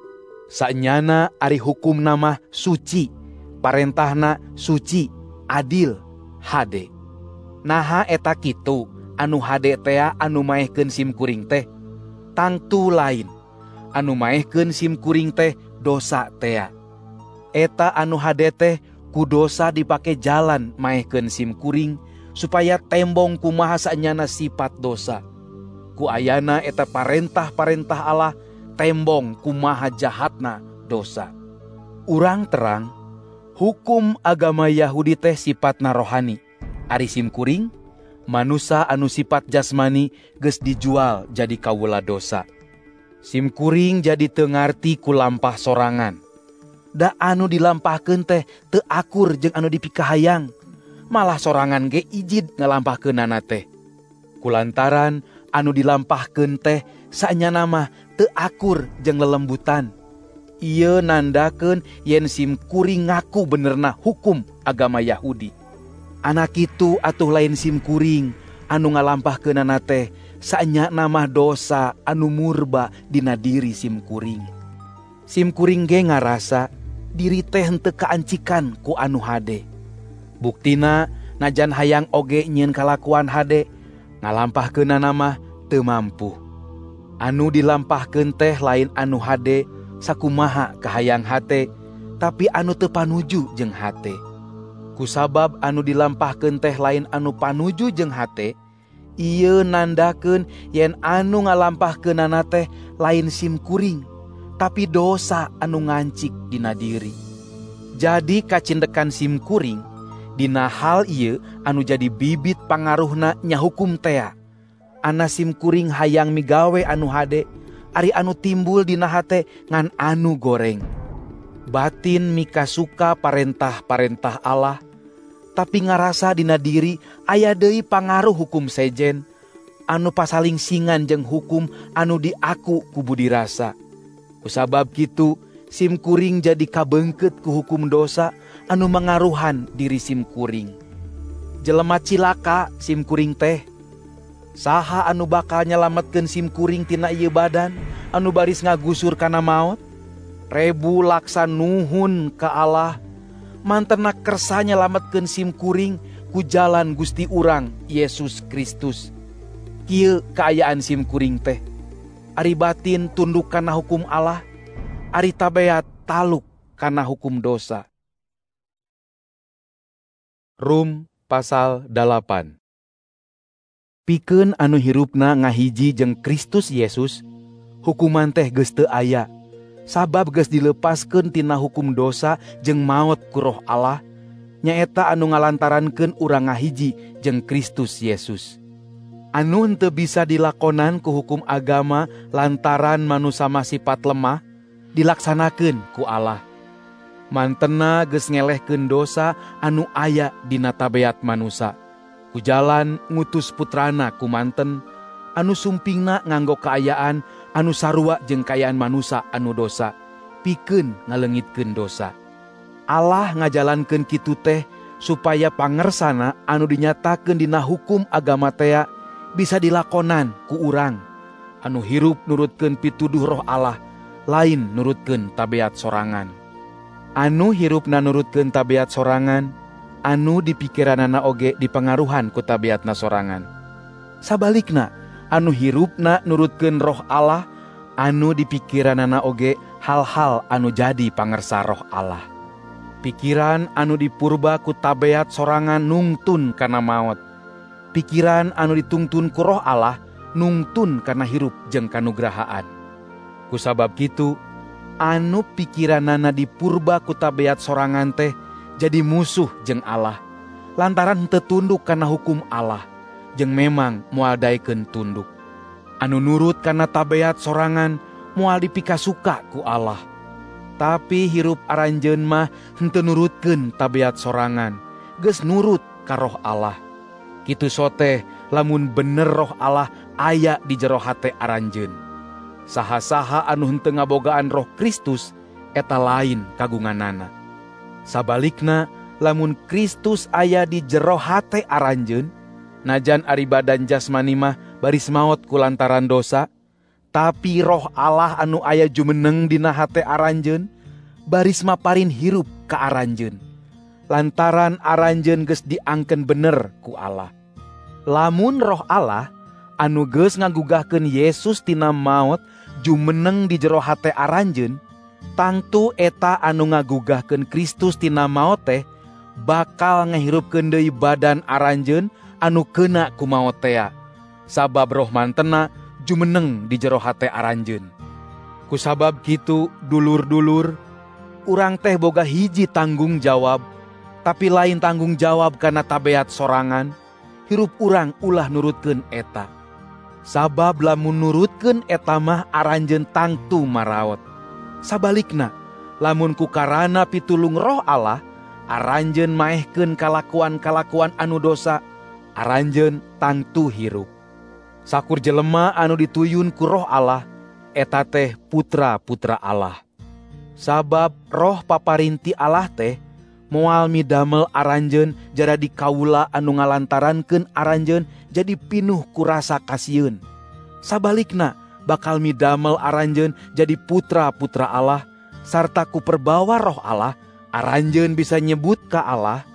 Saenyana ari hukumna mah suci, parentahna suci, adil, hade. Naha eta kitu anu hade tea anu maehkeun sim kuring teh? Tangtu lain. Anu maehkeun sim kuring teh dosa tea. Eta anu hade teh ku dosa dipake jalan maehkeun sim kuring supaya tembong kumaha saenyana sifat dosa. Ku ayana eta parentah-parentah Allah tembong kumaha jahatna dosa. Urang terang, hukum agama Yahudi teh sifatna rohani. Ari sim kuring, manusia anu sifat jasmani geus dijual jadi kawula dosa. Sim kuring jadi teu ngarti ku lampah sorangan. Da anu dilampahkeun teh teu akur jeung anu dipikahayang, malah sorangan ge ijid ngalampahkeunana teh. Kulantaran anu dilampahkeun teh saenyana mah teu akur jeung lelembutan. Ieu nandakeun yen sim kuring ngaku benerna hukum agama Yahudi. Anak kitu atuh lain sim kuring anu ngalampahkeunana teh saenyana mah dosa anu murba dina diri sim kuring. Sim kuring ge ngarasa diri teh henteu kaancikan ku anu hade. Buktina najan hayang oge nyieun kalakuan hade, ngalampahkeunana mah teu mampu. Anu dilampahkeun teh lain anu hade sakumaha kahayang hate, tapi anu teu panuju jeung hate. Kusabab anu dilampahkeun teh lain anu panuju jeung hate, Ieu nandakeun yen anu ngalampahkeunana teh lain simkuring, tapi dosa anu ngancik dina diri. Jadi kacindekan simkuring dina hal ieu anu jadi bibit pangaruhna nyahukum tea. Ana simkuring hayang migawe anu hade, ari anu timbul dina hate ngan anu goreng. Batin mika suka parentah-parentah Allah, tapi ngarasa dina diri aya deui pangaruh hukum sejen anu pasaling singan jeung hukum anu diaku ku budi rasa. Kusabab kitu simkuring jadi kabeungkeut ku hukum dosa anu mangaruhan diri simkuring. Jelema cilaka simkuring teh. Saha anu bakal nyalametkeun simkuring tina ieu badan anu baris ngagusur kana maot? Rebu laksa nuhun ka Allah, mantenna kersa nyalametkeun simkuring ku jalan Gusti urang Yesus Kristus. Kieu kaayaan simkuring teh. Ari batin tunduk kana hukum Allah, ari tabeat taluk kana hukum dosa. Rum pasal 8. Pikeun anu hirupna ngahiji jeung Kristus Yesus, hukuman teh geus teu aya. Sabab geus dilepaskeun tina hukum dosa jeung maot ku Roh Allah, nyaeta anu ngalantarankeun urang ngahiji jeung Kristus Yesus. Anu henteu bisa dilakonan ku hukum agama lantaran manusa masifat lemah, dilaksanakeun ku Allah. Mantena geus ngelehkeun dosa anu aya dina tabeat manusa, ku jalan ngutus putrana ku manten, anu sumpingna nganggo kaayaan anu sarua jeung kaayaan manusa anu dosa, pikeun ngaleungitkeun dosa. Allah ngajalankeun kitu teh supaya pangersana anu dinyatakeun dina hukum agama tea bisa dilakonan ku urang anu hirup nurutkeun pituduh Roh Allah, lain nurutkeun tabeat sorangan. Anu hirupna nurutkeun tabeat sorangan, anu dipikiranana oge dipengaruhan ku tabeatna sorangan. Sabalikna, anu hirupna nurutkeun Roh Allah, anu dipikiranana oge hal-hal anu jadi pangersa Roh Allah. Pikiran anu dipurba ku tabeat sorangan nungtun kana maot. Pikiran anu ditungtun ku Roh Allah nungtun kana hirup jeung kanugrahaan. Kusabab kitu, anu pikiranana dipurba ku tabeat sorangan teh jadi musuh jeung Allah, lantaran henteu tunduk kana hukum Allah, jeung memang moal daekeun tunduk. Anu nurut kana tabeat sorangan moal dipikasuka ku Allah. Tapi hirup aranjeun mah henteu nurutkeun tabeat sorangan, geus nurut ka Roh Allah. Kitu soteh lamun bener Roh Allah aya di jero hate aranjeun. Saha-saha anu henteu ngabogaan Roh Kristus eta lain kagunganana. Sabalikna, lamun Kristus aya di jero hate aranjeun, najan ari badan jasmani mah baris maot ku lantaran dosa, tapi Roh Allah anu aya jumeneng dina hate aranjeun baris maparin hirup ka aranjeun, lantaran aranjeun geus diangkeun bener ku Allah. Lamun Roh Allah anu geus ngagugahkeun Yesus tina maot jumeneng di jero hate aranjeun, tangtu eta anu ngagugahkeun Kristus tina maot teh bakal ngahirupkeun deui badan aranjeun anu keuna ku maot tea, sabab Roh mantena jumeneng di jero hate aranjeun. Kusabab kitu dulur-dulur, urang teh boga hiji tanggung jawab, tapi lain tanggung jawab kana tabeat sorangan, hirup urang ulah nurutkeun eta. Sabab lamun nurutkeun eta mah aranjeun tangtu maraot. Sabalikna, lamun ku karana pitulung Roh Allah, aranjeun maehkeun kalakuan-kalakuan anu dosa, aranjeun tangtu hirup. Sakur jelema anu dituyun ku Roh Allah, eta teh putra-putra Allah. Sabab Roh paparinti Allah teh moal midamel aranjeun jadi kaula anu ngalantarankeun aranjeun jadi pinuh ku rasa kasieun. Sabalikna, bakal midamel aranjeun jadi putra-putra Allah, sarta ku perbawa Roh Allah, aranjeun bisa nyebut ka Allah,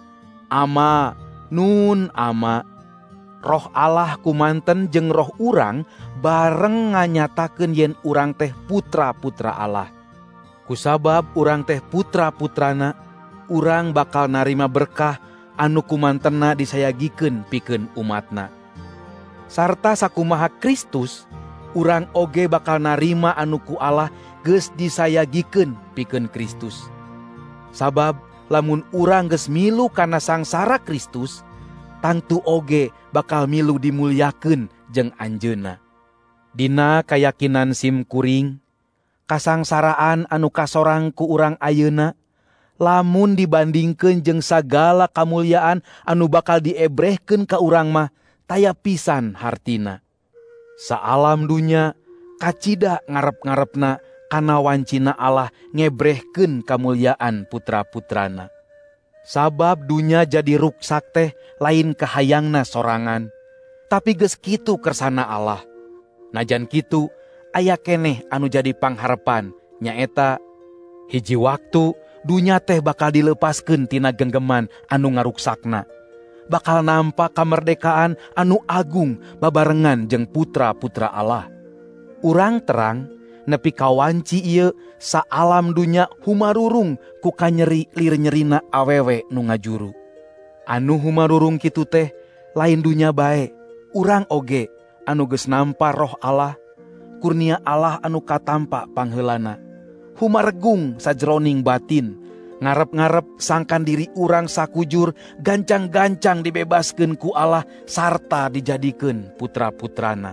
Ama, Nun Ama. Roh Allah kumanten jeung roh urang bareng nganyatakeun yen urang teh putra-putra Allah. Kusabab urang teh putra-putrana, urang bakal narima berkah anu kumantenna disayagikeun pikeun umatna. Sarta sakumaha Kristus, urang oge bakal narima anu ku Allah geus disayagikeun pikeun Kristus. Sabab lamun urang geus milu kana sangsara Kristus, tangtu oge bakal milu dimulyakeun jeung anjeunna. Dina kayakinan simkuring, kasangsaraan anu kasorang ku urang ayeuna, lamun dibandingkeun jeung sagala kamulyaan anu bakal diebrehkeun ka urang mah, taya pisan hartina. Saalam dunya, kacida ngarep-ngarepna kana wancina Allah ngebrehkeun kamulyaan putra-putrana. Sabab dunya jadi ruksak teh lain kahayangna sorangan, tapi geus kitu kersana Allah. Najan kitu, aya keneh anu jadi pangharepan, nyaeta hiji waktu dunya teh bakal dilepaskeun tina genggeman anu ngaruksakna. Bakal nampak kamerdekaan anu agung babarengan jeung putra-putra Allah. Urang terang nepi ka wanci ieu saalam dunya humarurung ku kanyeri lir-nyerina awewe nu ngajuru. Anu humarurung kitu teh lain dunya bae, urang oge anu geus nampa roh Allah, kurnia Allah anu katampa pangheulana. Humaregung sajroning batin, ngarep-ngarep sangkan diri urang sakujur gancang-gancang dibebaskeun ku Allah sarta dijadikeun putra-putrana.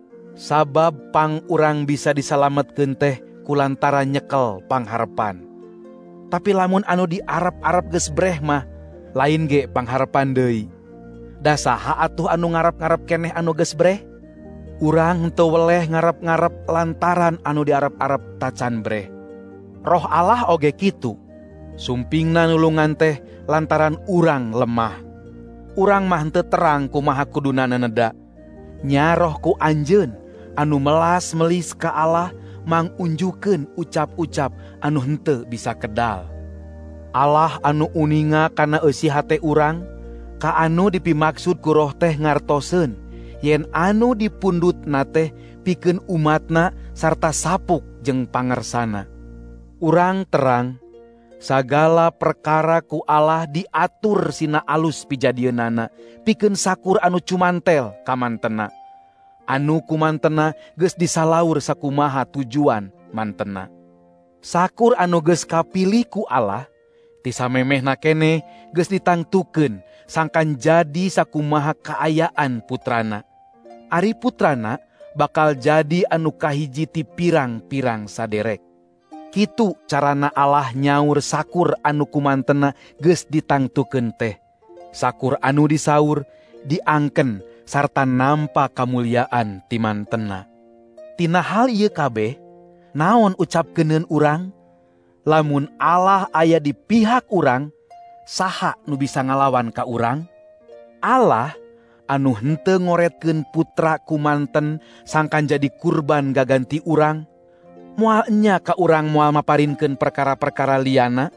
Sabab pang urang bisa disalametkeun teh kulantaran nyekel pangharepan. Tapi lamun anu diarep-arep geus breh mah lain ge pangharepan deui. Da saha atuh anu ngarep-ngarep keneh anu geus breh? Urang henteu weleh ngarep-ngarep lantaran anu diarep-arep tacan breh. Roh Allah oge kitu. Sumpingna nulungan teh lantaran urang lemah. Urang mah henteu terang kumaha kuduna neneda. Nya roh ku anjeun anu melas melis ka Allah mangunjukeun ucap-ucap anu henteu bisa kedal. Allah anu uninga kana eusi hate urang, ka anu dipimaksud ku roh teh ngartoseun yen anu dipundutna teh pikeun umatna sarta sapuk jeung pangersana. Urang terang sagala perkara ku Allah diatur sina alus pijadieunana pikeun sakur anu cumantel kamantena. Anu kumantena geus disalaur sakumaha tujuan mantena. Sakur anu geus kapilih ku Allah ti samemehna keneh geus ditangtukeun sangkan jadi sakumaha kaayaan putrana. Ari putrana bakal jadi anu kahiji ti pirang-pirang saderek. Kitu carana Allah nyaur sakur anu kumantena geus ditangtukeun teh. Sakur anu disaur diangken sarta nampa kamulyaan ti mantena. Tina hal ieu kabeh, naon ucapkeuneun urang? Lamun Allah aya di pihak urang, saha nu bisa ngalawan ka urang? Allah anu henteu ngoretkeun putra kumanten sangkan jadi kurban gaganti urang, moal enya ka urang moal maparinkeun perkara-perkara liana?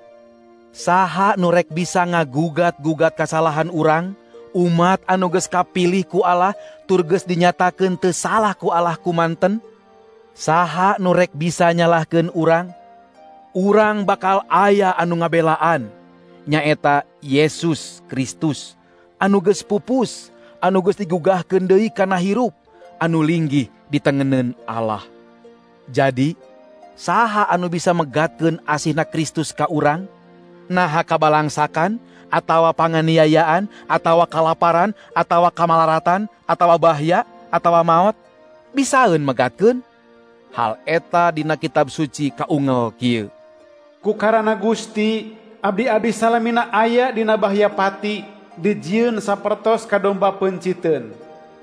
Saha nu rek bisa ngagugat-gugat kasalahan urang? Umat anu geus kapilih ku Allah tur geus dinyatakeun teu salah ku Allah kumanten? Saha nu rek bisa nyalahkeun urang? Urang bakal aya anu ngabelaan, nyaeta Yesus Kristus, anu geus pupus, anu geus digugahkeun deui kana hirup, anu linggih di tengeneun Allah. Jadi, saha anu bisa megatkeun asihna Kristus ka urang? Naha kabalangsakan, atawa panganiayaan, atawa kalaparan, atawa kamalaratan, atawa bahya, atawa maot? Bisaeun megatkeun? Hal eta dina kitab suci kaungel kieu. Kukarana Gusti, abdi-abdi salamina aya dina bahya pati, dijieun sapertos ka domba penciteun.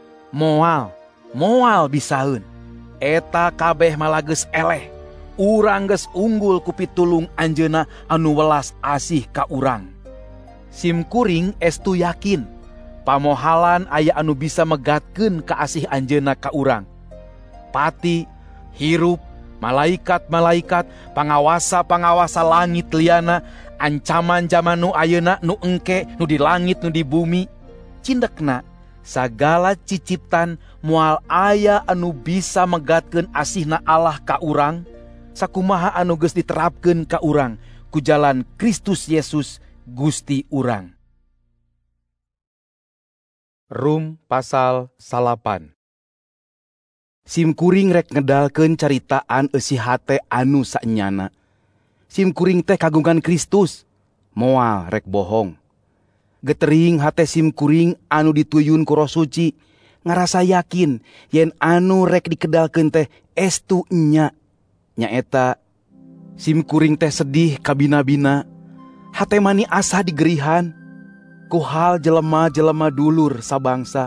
Moal bisaeun. Eta kabeh malah geus eleh. Urang geus unggul ku pitulung anjeunna anu welas asih ka urang. Simkuring estu yakin, pamohalan aya anu bisa megatkeun ka asih anjeunna ka urang. Pati, hirup, malaikat-malaikat, pangawasa-pangawasa langit liana, ancaman zaman nu ayeuna nu engke, nu di langit nu di bumi, cindekna sagala ciciptan moal aya anu bisa megatkeun asihna Allah ka urang, sakumaha anu geus diterapkeun ka urang ku jalan Kristus Yesus Gusti urang. Rum pasal 8. Simkuring rek ngedalkeun caritaan eusi hate anu saenyana. Simkuring teh kagungan Kristus, moal rek bohong. Getering hate simkuring anu dituyun ku Roh Suci, ngarasa yakin yen anu rek dikedalkeun teh estu nya. Nyaeta simkuring teh sedih kabina-bina, hate mani asa digerihan ku hal jelema-jelema dulur sabangsa.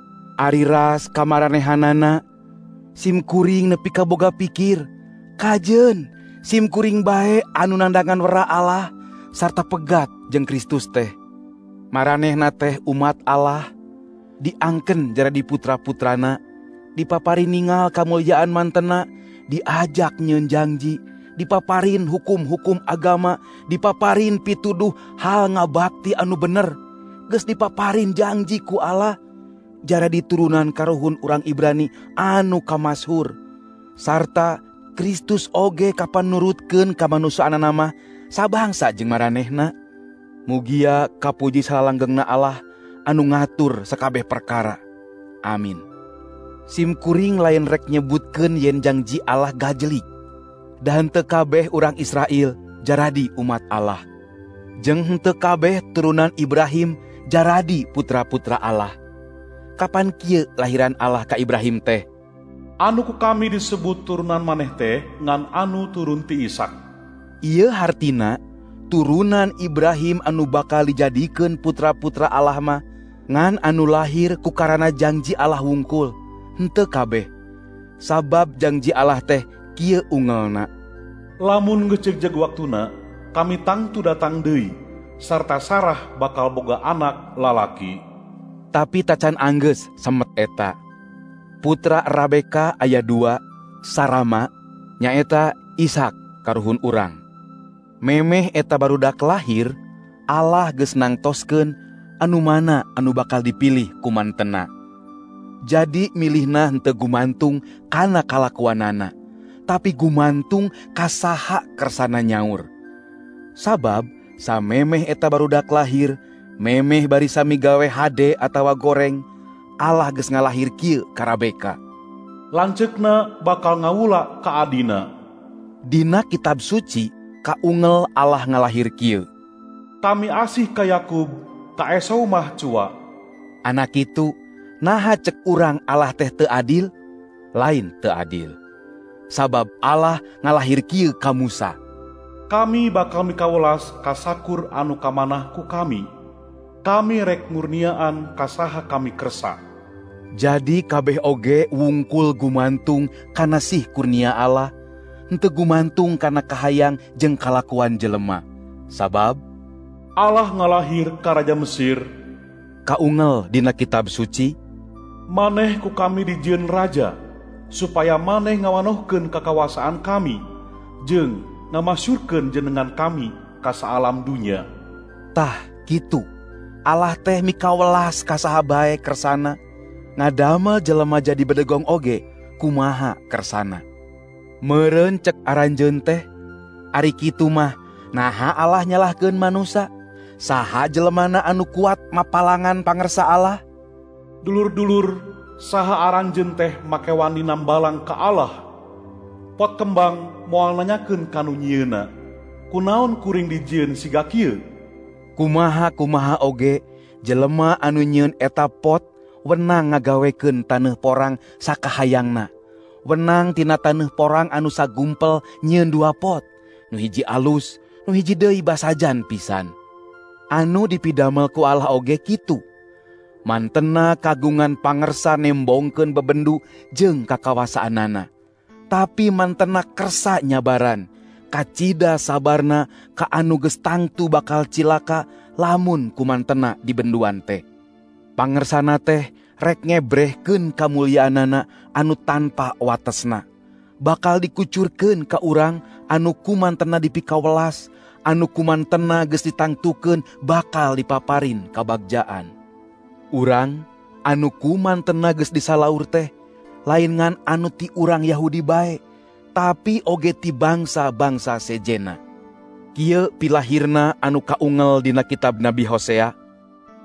Ariras kamaranehanana, simkuring nepi ka boga pikir, kajeun simkuring bae anu nandangan wera Allah sarta pegat jeung Kristus teh. Maranehna teh umat Allah, diangken jadi putra-putrana, dipapari ningal kamulyaan mantena, diajak nyeun janji, dipaparin hukum-hukum agama, dipaparin pituduh hal ngabakti anu bener, geus dipaparin janji ku Allah, jara diturunan karuhun urang Ibrani anu kamasyhur, sarta Kristus oge kapan nurutkeun ka manusaana mah sabangsa jeung maranehna. Mugia kapuji salanggengna Allah anu ngatur sakabeh perkara. Amin. Simkuring lain rek nyebutkeun yen janji Allah gajelik, da henteu kabeh urang Israel jaradi umat Allah, jeung henteu kabeh turunan Ibrahim jaradi putra-putra Allah. Kapan kieu lahiran Allah ka Ibrahim teh? Anu ku kami disebut turunan maneh teh ngan anu turun ti Ishak. Ieu hartina turunan Ibrahim anu bakal dijadikeun putra-putra Allah mah ngan anu lahir ku karana janji Allah wungkul, henteu kabeh. Sabab janji Allah teh kieu ungelna. Lamun geus jegjeg waktuna, kami tangtu datang deui, sarta Sarah bakal boga anak lalaki. Tapi tacan anggeus semet eta. Putra Rabeka aya 2, Sarama nyaeta Ishak karuhun urang. Memeh eta barudak lahir, Allah geus nangtoskeun anu mana anu bakal dipilih ku mantena. Jadi milihna henteu gumantung kana kalakuanana, tapi gumantung ka saha kersana nyaur. Sabab samemeh eta barudak lahir, memeh bari sami gawe hade atawa goreng, Allah geus ngalahir kieu ka Rabeka. Lanceukna bakal ngawula ka adina. Dina kitab suci kaungel Allah ngalahir kieu. Kami asih ka Yakub, ka Esau mah cua. Anak itu, naha cek urang Allah teh teu adil? Lain teu adil. Sabab Allah ngalahir kieu ka Musa. Kami bakal mikawelas ka sakur anu kamanah ku kami. Kami rek murniaan ka saha kami kersa. Jadi kabeh oge wungkul gumantung kana sih kurnia Allah, henteu gumantung kana kahayang jeung kalakuan jelema. Sabab Allah ngalahir ka Raja Mesir, kaungel dina kitab suci, maneh ku kami dijieun raja, supaya maneh ngawanohkeun kakawasaan kami, jeung ngamasyurkeun jenengan kami ka saalam dunya. Tah kitu, Allah teh mikawelas ka saha bae kersana, ngadamel jelema jadi bedegong oge kumaha kersana. Meureun cek aranjeun teh, ari kitu mah naha Allah nyalahkeun manusia? Saha jelemana anu kuat mapalangan pangersa Allah? Dulur-dulur, saha aranjeun teh make wani nambalang ka Allah? Pot kembang moal nanyakeun kanu nyieuna, kunaon kuring dijieun siga kieu? Kumaha oge jelema anu nyieun eta pot wenang ngagawekeun taneuh porang sakahayangna. Wenang tina taneuh porang anu sagumpel nyieun 2 pot, nu hiji alus, nu hiji deui basajan pisan. Anu dipidamel ku Allah oge kitu. Mantena kagungan pangersa nembongkeun bebendu jeung kakawasaanana. Tapi mantena kersa nyabaran, kacida sabarna ka anu geus tangtu bakal cilaka lamun kumantena dibenduan teh. Pangersana teh rek ngebrehkeun kamulyaanana anu tanpa watesna, bakal dikucurkeun ka urang anu kumantena dipikawelas, anu kumantena geus ditangtukeun bakal dipaparin kabagjaan. Urang anu kumantena geus disalaur teh lain ngan anu ti urang Yahudi bae, tapi oge ti bangsa-bangsa sejena. Kieu pilahirna anu kaungel dina kitab Nabi Hosea.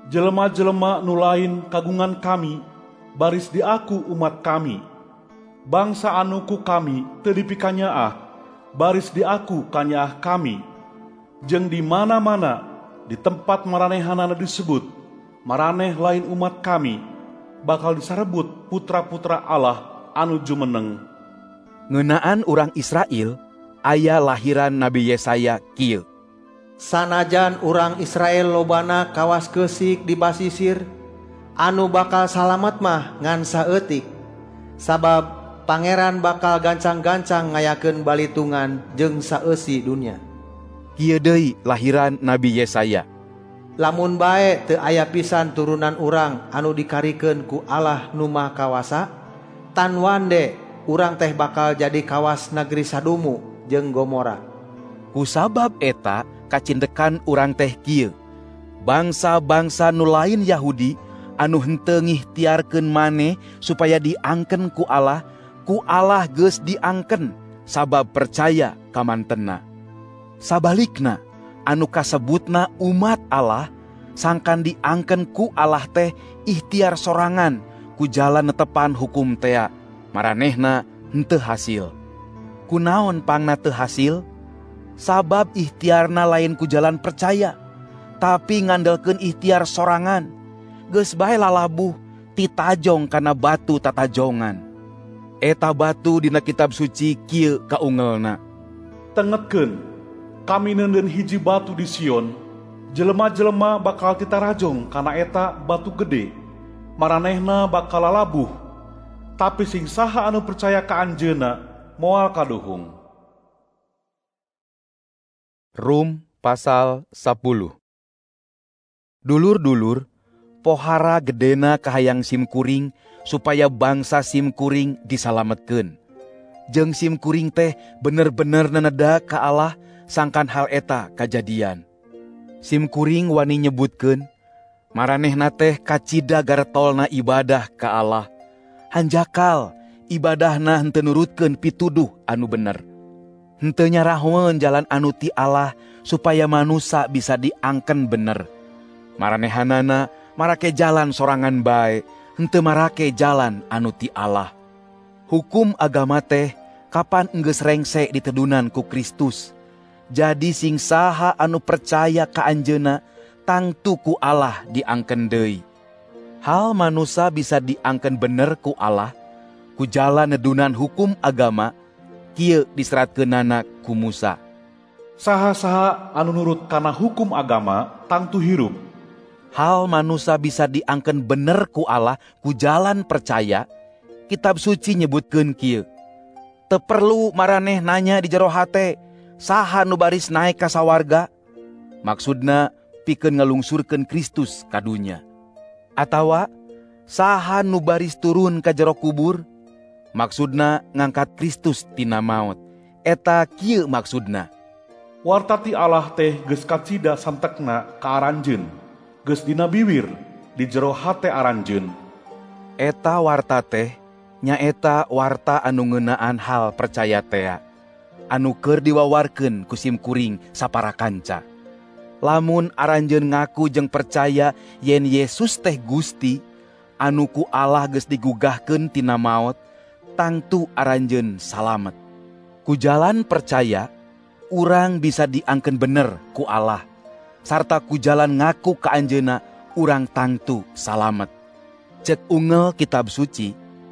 jelema-jelema nu lain kagungan kami, baris di aku umat kami. Bangsa anu ku kami teu dipikanyaah, baris di aku kanyaah kami. Jeung di mana-mana di tempat maranehanana disebut, maraneh lain umat kami, bakal disarebut putra-putra Allah anu jumeneng. Ngeunaan urang Israel, aya lahiran Nabi Yesaya kieu. Sanajan urang Israel lobana kawas keusik di basisir, anu bakal salamet mah ngan saeutik. Sabab Pangeran bakal gancang-gancang ngayakeun balitungan jeung saeusi dunia. Kieu deui lahiran Nabi Yesaya. Lamun bae teu aya pisan turunan urang anu dikarikeun ku Allah nu Maha Kawasa, tan wande urang teh bakal jadi kawas negeri Sadumu jeung Gomora. Kusabab eta kacindekan urang teh kieu, bangsa-bangsa nu lain Yahudi anu henteu ngikhtiarkeun maneh supaya diangken ku Allah geus diangken sabab percaya ka mantenna. Sabalikna anu kasebutna umat Allah sangkan diangken ku Allah teh ikhtiar sorangan ku jalan netepan hukum tea, maranehna henteu hasil. Kunaon pangna teu hasil? Sabab ikhtiarna lain ku jalan percaya, tapi ngandelkeun ikhtiar sorangan, geus bae lalabuh ti tajong kana batu tatajongan. Eta batu dina kitab suci kieu kaungelna. Tengetkeun, kami neundeun hiji batu di Sion, jelema-jelema bakal titarajong kana eta batu gede, maranehna bakal lalabuh, tapi sing saha anu percaya ka Anjeunna moal kaduhung. Rum pasal 10. Dulur-dulur, pohara gedena kahayang simkuring supaya bangsa simkuring disalametkeun. Jeung simkuring teh bener-bener neneda ka Allah sangkan hal eta kajadian. Simkuring wani nyebutkeun, maranehna teh kacida garetolna ibadah ka Allah. Hanjakal ibadahna henteu nurutkeun pituduh anu bener. Henteu nyarahoeun jalan anu ti Allah supaya manusia bisa diangken bener. Maranehanana marake jalan sorangan bae, henteu marake jalan anu ti Allah. Hukum agama teh kapan enggeus rengse ditedunan ku Kristus. Jadi sing saha anu percaya ka Anjeunna tangtu ku Allah diangken deui. Hal manusia bisa diangken bener ku Allah ku jalan nedunan hukum agama kieu diseratkeunana ku Musa. Saha-saha anu nurut kana hukum agama tangtu hirup. Hal manusia bisa diangken bener ku Allah ku jalan percaya, kitab suci nyebutkeun kieu. Teu perlu maraneh nanya di jero hate, saha nu baris naek ka sawarga? Maksudna pikeun ngalungsurkeun Kristus ka dunya. Atawa saha nu baris turun ka jero kubur? Maksudna ngangkat Kristus tina maut. Eta kieu maksudna. Warta ti Allah teh geus kacida santekna ka aranjeun, geus dina biwir di jero hate aranjeun. Eta warta teh nyaeta warta anu ngeunaan hal percaya tea, anu keur diwawarkeun ku simkuring saparakanca. Lamun aranjeun ngaku jeung percaya yen Yesus teh Gusti, anu ku Allah geus digugahkeun tina maut, tangtu aranjeun salamet. Ku jalan percaya, urang bisa diangkeun bener ku Allah, sarta ku jalan ngaku ka Anjeunna, urang tangtu salamet. Cek ungel kitab suci,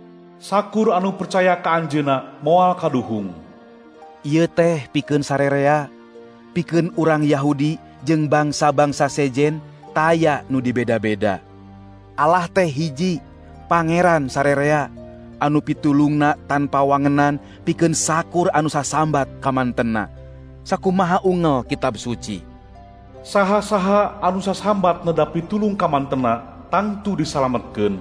sakur anu percaya ka Anjeunna moal kaduhung. Ieu teh pikeun sarerea, pikeun urang Yahudi jeung bangsa-bangsa sejen taya nu dibeda-beda. Allah teh hiji, Pangeran sarerea, anu pitulungna tanpa wangenan pikeun sakur anu sasambat ka mantenna. Sakumaha ungel kitab suci. Saha-saha anu sasambat nedapi tulung ka mantenna tangtu disalametkeun.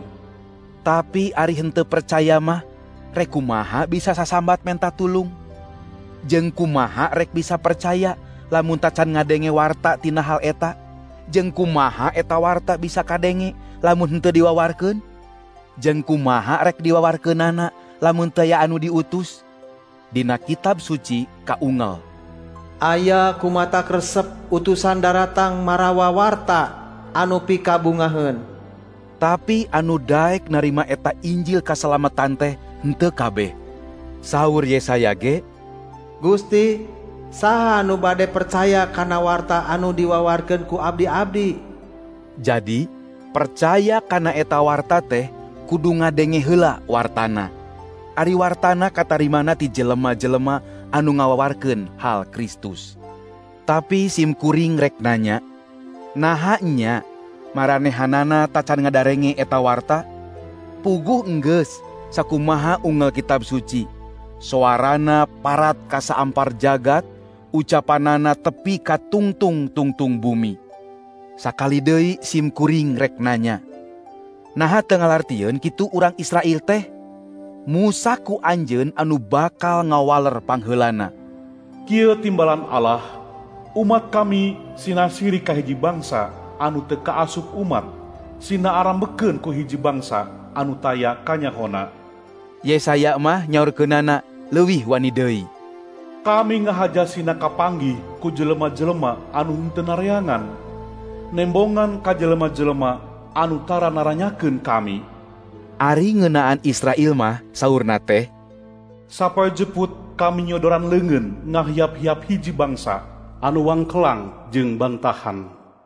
Tapi ari henteu percaya mah rek kumaha bisa sasambat menta tulung? Jeung kumaha rek bisa percaya lamun tacan ngadenge warta tina hal eta? Jeung kumaha eta warta bisa kadenge lamun henteu diwawarkeun? Jeung kumaha rek diwawarkeunana lamun teu aya anu diutus? Dina kitab suci kaungel, aya kumata kresep utusan daratang marawa warta anu pikabungaheun. Tapi anu daek narima eta Injil kasalamatan teh henteu kabeh. Saur Yesaya ge, Gusti, saha anu bade percaya kana warta anu diwawarkeun ku abdi-abdi? jadi percaya kana eta warta teh kudu ngadenge heula wartana. Ari wartana katarimana ti jelema-jelema anu ngawawarkeun hal Kristus. Tapi sim kuring rek nanya, naha nya maranehanana tacan ngadarenge eta warta? Puguh enggeus sakumaha unggal kitab suci. Suarana parat ka saampar jagat, ucapanana tepi ka tungtung bumi. Sakali deui sim kuring rek nanya, naha teu ngalartieun kitu urang Israel teh? Musa ku anjeun anu bakal ngawaler pangheulana. Kieu timbalan Allah, umat kami sina siri ka hiji bangsa anu teu kaasup umat, sina arambekeun ku hiji bangsa anu taya kanyahona. Yesaya mah nyaurkeunana leuwih wani deui. Kami ngahaja sina kapanggih ku jelema-jelema anu henteu nareangan, nembongan ka jelema-jelema anu tara naranyakeun kami. Ari ngeunaan Israel mah saurna teh, Sapoe jeput kami nyodoran leungeun ngahiap-hiap hiji bangsa anu wangkelang jeung bantahan.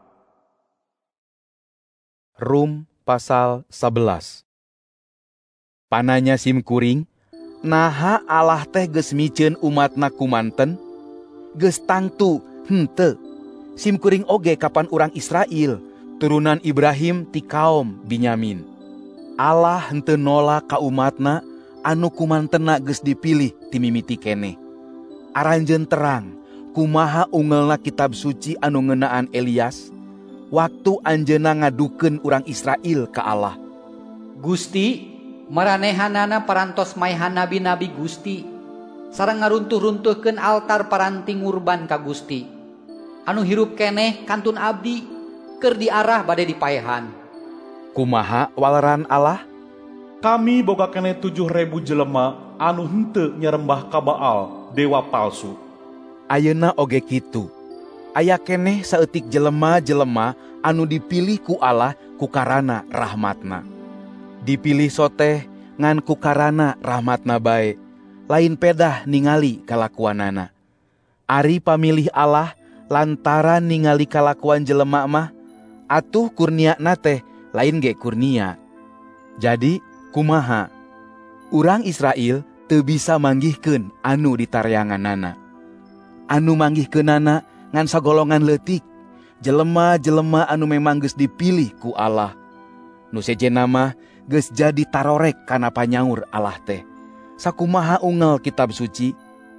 Rum pasal 11. Pananya sim kuring, naha Allah teh geus miceun umatna kumanten? Geus tangtu henteu. Sim kuring oge kapan urang Israel, turunan Ibrahim ti kaum Binyamin. Allah henteu nolak ka umatna anu kumantenna geus dipilih ti mimiti keneh. Aranjeun terang kumaha ungelna kitab suci anu ngeunaan Elias waktu anjeunna ngadukeun urang Israel ka Allah. Gusti, maranehanana parantos maehan nabi-nabi Gusti, sareng ngaruntuh-runtuhkeun altar paranting ngurban ka Gusti. Anu hirup keneh kantun abdi keur diarah bade dipaehan. Kumaha waleran Allah? Kami boga keneh 7.000 jelema anu henteu nyarembah ka Baal, dewa palsu. Ayeuna oge kitu. Aya keneh saeutik jelema-jelema anu dipilih ku Allah ku karana rahmatna. Dipilih soteh ngan ku karana rahmatna bae, lain pedah ningali kalakuanana. Ari pamilih Allah lantaran ningali kalakuan jelema mah, atuh kurniana teh lain ge kurnia. Jadi kumaha? Urang Israel teu bisa manggihkeun anu ditareanganana. Anu manggihkeunana ngan sagolongan leutik, jelema-jelema anu memang geus dipilih ku Allah. Nu sejenna mah geus jadi tarorek kana panyaur Allah teh. Sakumaha ungel kitab suci?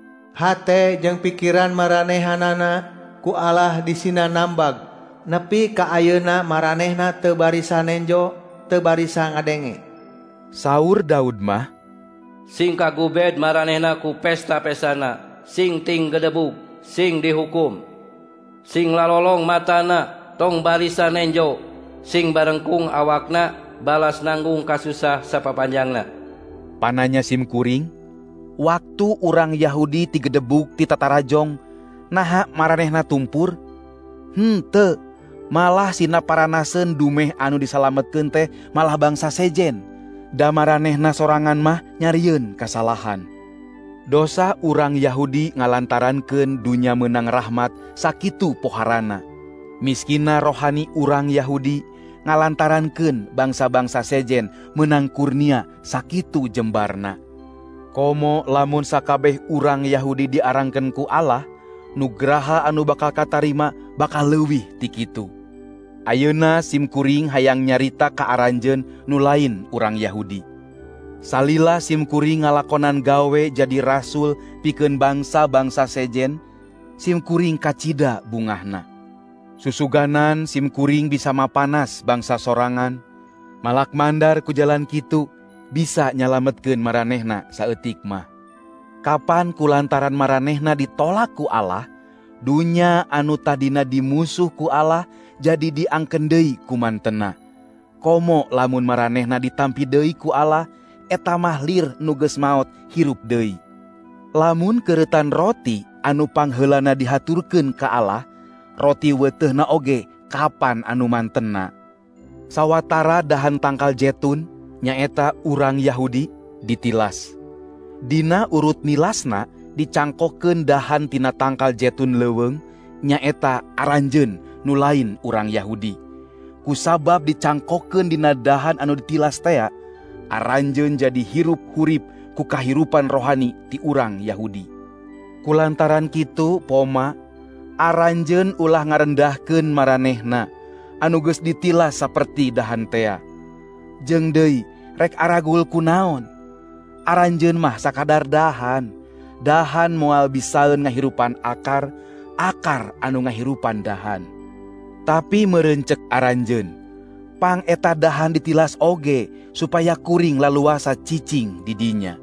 Hate jeung pikiran maranehanana ku Allah disina nambag, nepi ka ayeuna maranehna teu barisa nenjo, teu barisa ngadenge. Saur Daud mah, sing kagubed maranehna ku pesta-pestana, sing ting gedebug, sing dihukum. Sing lalolong matana, tong barisa nenjo, sing barengkung awakna, balas nanggung kasusah sapapanjangna. Pananya sim kuring, waktu urang Yahudi ti gedebug ti tatarajong, naha maranehna tumpur? Henteu, malah sina paranaseun dumeh anu disalametkeun teh malah bangsa sejen. Da maranehna sorangan mah nyarieun kasalahan. Dosa urang Yahudi ngalantarankeun dunya meunang rahmat sakitu poharana. Miskina rohani urang Yahudi ngalantarankeun bangsa-bangsa sejen meunang kurnia sakitu jembarna. Komo lamun sakabeh urang Yahudi diarangkeun ku Allah, nugraha anu bakal katarima bakal leuwih ti kitu. Ayeuna sim kuring hayang nyarita ka aranjeun nu lain urang Yahudi. Salila sim kuring ngalakonan gawe jadi rasul pikeun bangsa-bangsa sejen, sim kuring kacida bungahna. Susuganan sim kuring bisa mapanas bangsa sorangan, malak mandar ku jalan kitu bisa nyalametkeun maranehna saeutik mah. Kapan kulantaran maranehna ditolak ku Allah, dunya anu tadina dimusuh ku Allah jadi diangkeun deui kumantenna. Komo lamun maranehna ditampi deui ku Allah, eta mah lir nu geus maot hirup deui. Lamun keuretan roti anu pangheulana dihaturkeun ka Allah, roti weuteuhna oge kapan anu mantenna. Sawatara dahan tangkal jetun nyaeta urang Yahudi ditilas. Dina urut nilasna dicangkokeun dahan tina tangkal jetun leuweung nyaeta aranjeun nu lain urang Yahudi. Kusabab dicangkokeun dina dahan anu ditilas tea, aranjeun jadi hirup hurip ku kahirupan rohani ti urang Yahudi. Kulantaran kitu poma, aranjeun ulah ngarendahkeun maranehna anu geus ditilas saperti dahan tea. Jeung deui rek aragul kunaon? Aranjeun mah sakadar dahan. Dahan moal bisaeun ngahirupan akar, akar anu ngahirupan dahan. Tapi meureun ceuk aranjeun, pang eta dahan ditilas oge supaya kuring laluasa cicing di dinya.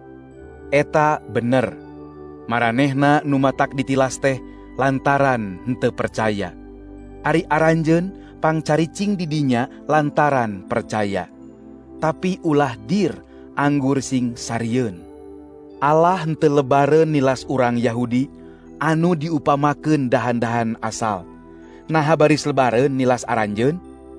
Eta bener. Maranehna nu matak ditilas teh lantaran henteu percaya. Ari aranjeun pang caricing di dinya lantaran percaya. Tapi ulah dir anggur sing sarieun. Allah henteu lebareun nilas urang Yahudi anu diupamakeun dahan-dahan asal. Nah baris lebareun nilas aranjeun,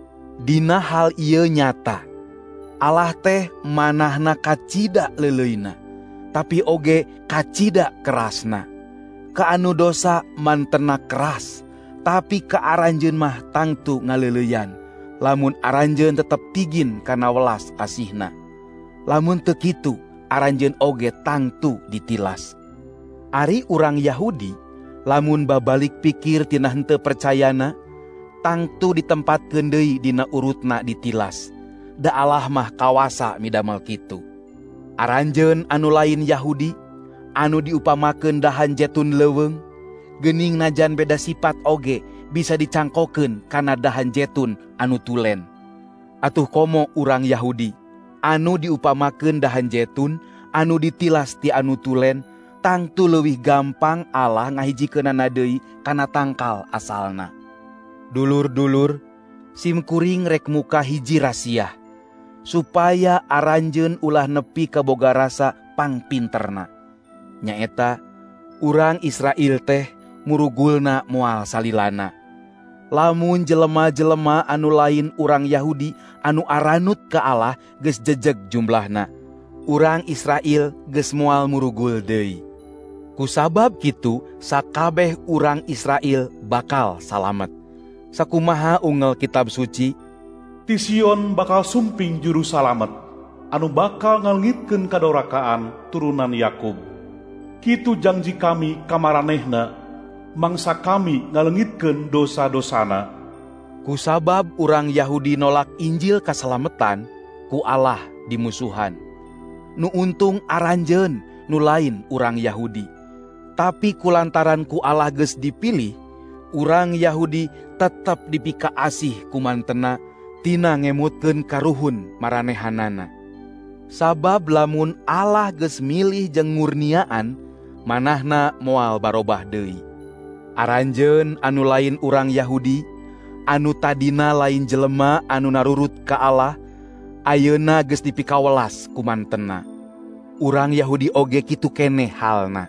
dina hal ieu nyata. Allah teh manahna kacida leuleuina, tapi oge kacida kerasna. Ka anu dosa mantenna keras, tapi ka aranjeun mah tangtu ngaleuleuyan. Lamun aranjeun tetep tigin kana welas asihna. Lamun teu kitu, aranjeun oge tangtu ditilas. Ari urang Yahudi, lamun babalik pikir tina henteu percayana, tangtu ditempatkeun deui dina urutna ditilas. Da Allah mah kawasa midamel kitu. Aranjeun anu lain Yahudi, anu diupamakeun dahan jetun leuweung, geuning najan beda sifat oge bisa dicangkokeun kana dahan jetun anu tulen. Atuh komo urang Yahudi, anu diupamakeun dahan jetun, anu ditilas ti anu tulen, tangtu leuwih gampang Allah ngahijikeunana deui kana tangkal asalna. Dulur-dulur, simkuring rek muka hiji rasiah, supaya aranjeun ulah nepi ka boga rasa pangpinterna. Nyaeta, urang Israel teh murugulna moal salilana. Lamun jelema-jelema anu lain urang Yahudi anu aranut ka Allah geus jejeg jumlahna, urang Israel geus moal murugul deui. Kusabab kitu sakabeh urang Israel bakal salamet. Sakumaha unggal kitab suci, Ti Sion bakal sumping juru salamet, anu bakal ngalengitkeun kadorakaan turunan Yakub. Kitu janji kami kamaranehna, mangsa kami ngalengitkeun dosa-dosana. Kusabab urang Yahudi nolak Injil kasalametan, ku Allah dimusuhan. Nu untung aranjeun nu lain urang Yahudi. Tapi kulantaran ku Allah geus dipilih, urang Yahudi tetep dipika asih kumantena tina ngemutkeun karuhun maranehanana. Sabab lamun Allah geus milih jeung murniaan, manahna moal barobah deui. Aranjeun anu lain urang Yahudi, anu tadina lain jelema anu narurut ka Allah, ayeuna geus dipikawelas kumantena. Urang Yahudi oge kitu keneh halna.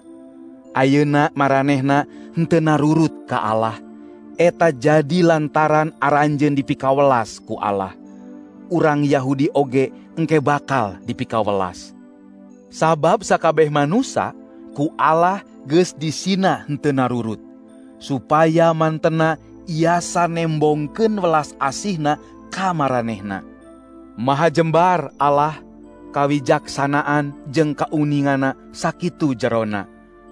Ayeuna maranehna henteu narurut ka Allah, eta jadi lantaran aranjeun dipikawelas ku Allah. Urang Yahudi oge engke bakal dipikawelas. Sabab sakabeh manusia ku Allah geus disina henteu narurut, supaya mantena iasa nembongkeun welas asihna ka maranehna. Maha jembar Allah, kawijaksanaan jeung kauningana sakitu jerona.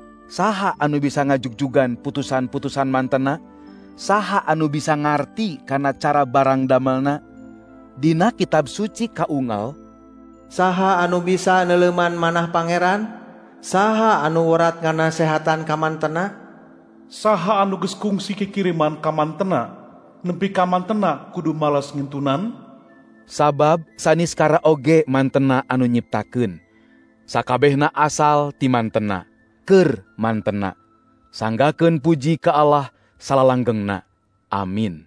Saha anu bisa ngajugjugan putusan-putusan mantena? Saha anu bisa ngarti kana cara barang damelna? Dina kitab suci kaunggal, Saha anu bisa neuleuman manah pangeran? Saha anu werat nganasehatan ka mantena? Saha anu geus kungsi kikiriman ka mantena, nepi ka mantena kudu malas ngintunan? sabab saniskara oge mantena anu nyiptakeun. Sakabehna asal ti mantena, keur mantena. Sanggakeun puji ka Allah salalanggengna. Amin.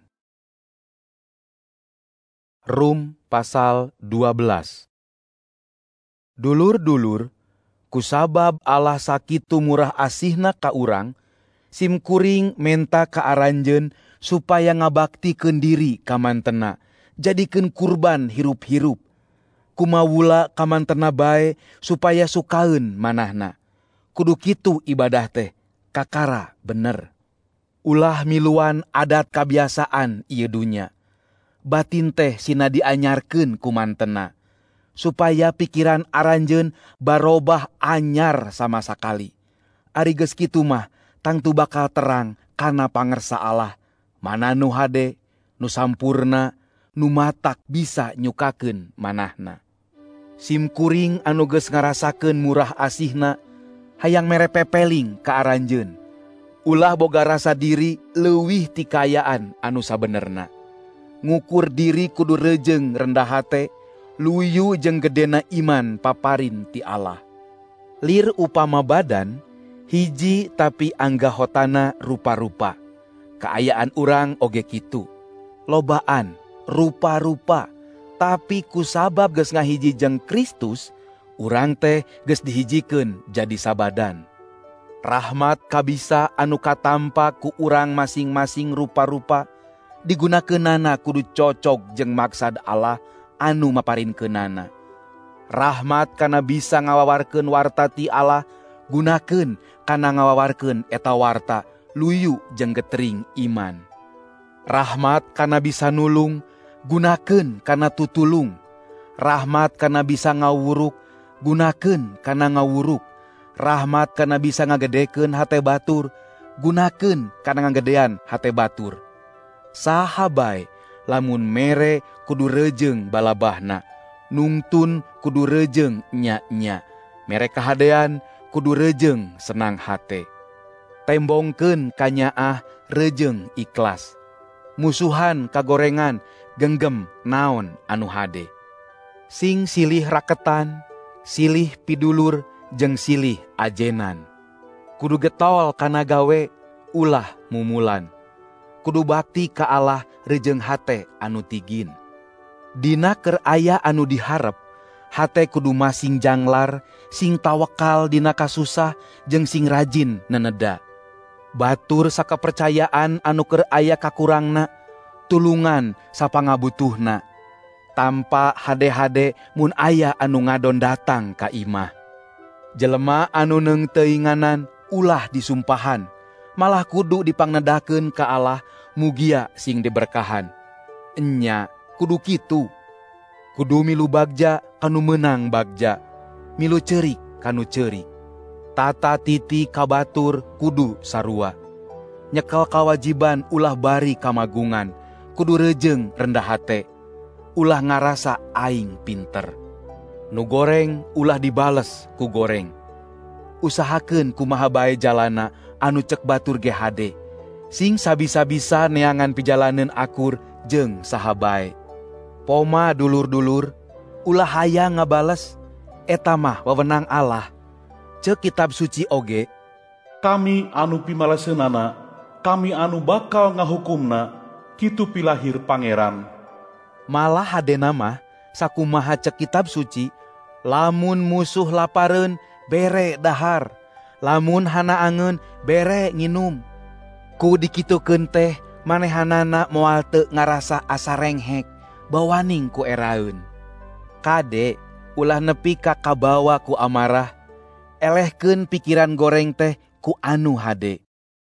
Rum pasal 12. Dulur-dulur, kusabab Allah sakitu murah asihna ka urang, simkuring menta ka aranjeun supaya ngabaktikeun diri ka mantena, jadikeun kurban hirup-hirup. Kumawula ka mantena bae supaya sukaeun manahna. Kudu kitu ibadah teh, kakara bener. Ulah miluan adat kabiasaan ieu dunya. Batin teh sina dianyarkeun ku mantena, supaya pikiran aranjeun barobah anyar sama sakali. Ari geus kitu mah tangtu bakal terang kana pangersa Allah, mana nu hade, nu sampurna, nu matak bisa nyukakeun manahna. Sim kuring anu geus ngarasakeun murah asihna, hayang mere pepeling ka aranjeun. Ulah boga rasa diri leuwih ti kayaan anu sabenerna. Ngukur diri kudu reujeng rendah hate, luyu jeung gedena iman paparin ti Allah. Lir upama badan, hiji tapi anggahotana rupa-rupa. Kaayaan urang oge kitu. Lobaan, rupa-rupa, tapi kusabab geus ngahiji jeung Kristus, urang teh geus dihijikeun jadi sabadan. Rahmat kabisa anu katampa ku urang masing-masing rupa-rupa, digunakeunana kudu cocok jeung maksad Allah anu maparinkeunana. Rahmat kana bisa ngawawarkeun warta ti Allah, gunakeun kana ngawawarkeun eta warta luyu jeung getering iman. Rahmat kana bisa nulung, gunakeun kana tutulung. Rahmat kana bisa ngawuruk, gunakeun kana ngawuruk. Rahmat kana bisa ngagedekeun hate batur, gunakeun kana ngagedean hate batur. Saha bae lamun mere kudu reujeng balabahna, nungtun kudu reujeng nya-nya, mere kahadean kudu reujeng senang hate. Tembongkeun kanyaah reujeng ikhlas. Musuhan kagorengan genggem naon anu hade. Sing silih raketan, silih pidulur, jeung silih ajenan. Kudu getol kana gawe, ulah mumulan. Kudu bakti ka Allah reujeng hate anu tigin. Dina keur aya anu diharep, hate kudu masing janglar, sing tawakal dina kasusah, jeung sing rajin neneda. Batur sakapercayaan anu keur aya kakurangna, tulungan sapangabutuhna. Tanpa hade-hade mun aya anu ngadon datang ka imah. Jelema anu neung teuinganan ulah disumpahan, malah kudu dipangnedakeun ka Allah mugia sing diberkahan. Enya kudu kitu. Kudu milu bagja kanu meunang bagja, milu ceurik kanu ceurik. Tata titi ka batur kudu sarua. Nyekel kawajiban ulah bari kamagungan, kudu reujeng rendah hate. Ulah ngarasa aing pinter. Nu goreng ulah dibales ku goreng. Usahakeun kumaha bae jalana anu cek batur ge hade. Sing sabisa-bisa neangan pijalaneun akur jeung saha bae. Poma dulur-dulur, ulah hayang ngabales, eta mah wewenang Allah. Ceuk kitab suci oge, kami anu pimaleseunana, kami anu bakal ngahukumna, kitu pilahir pangeran. Malah hadena mah sakumaha cek kitab suci, lamun musuh lapareun bere dahar, lamun hanaangeun bere nginum. Ku dikitukeun teh manehanana moal teu ngarasa asa renghek bawaning ku eraeun. Kade ulah nepi ka kabawa ku amarah, elehkeun pikiran goreng teh ku anu hade.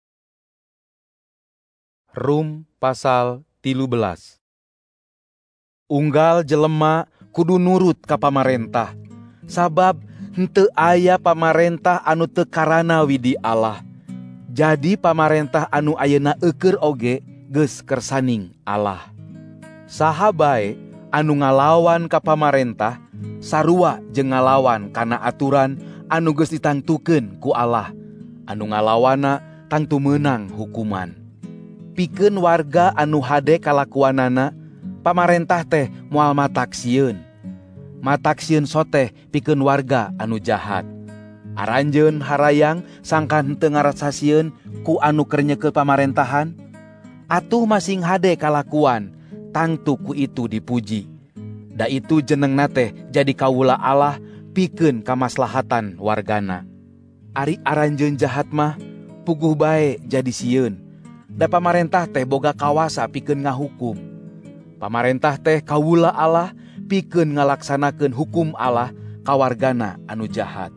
Rum pasal 13. Unggal jelema kudu nurut ka pamarentah, sabab henteu aya pamarentah anu teu karana widi Allah. Jadi pamarentah anu ayeuna eukeur oge geus kersaning Allah. Saha bae anu ngalawan ka pamarentah sarua jeung ngalawan kana aturan anu geus ditangtukeun ku Allah. Anu ngalawanna tangtu meunang hukuman. Pikeun warga anu hade kalakuanana, pamarentah teh moal mataksieun. Mataksieun soteh pikeun warga anu jahat. Aranjeun harayang sangkan henteu ngarasasieun ku anu keur nyekel pamarentahan. Atuh masing hade kalakuan, tangtu ku itu dipuji. Da itu jenengna teh jadi kawula Allah pikeun kamaslahatan wargana. Ari aranjeun jahat mah puguh bae jadi sieun. da pamarentah teh boga kawasa pikeun ngahukum. Pamarentah teh kawula Allah pikeun ngalaksanakeun hukum Allah ka wargana anu jahat.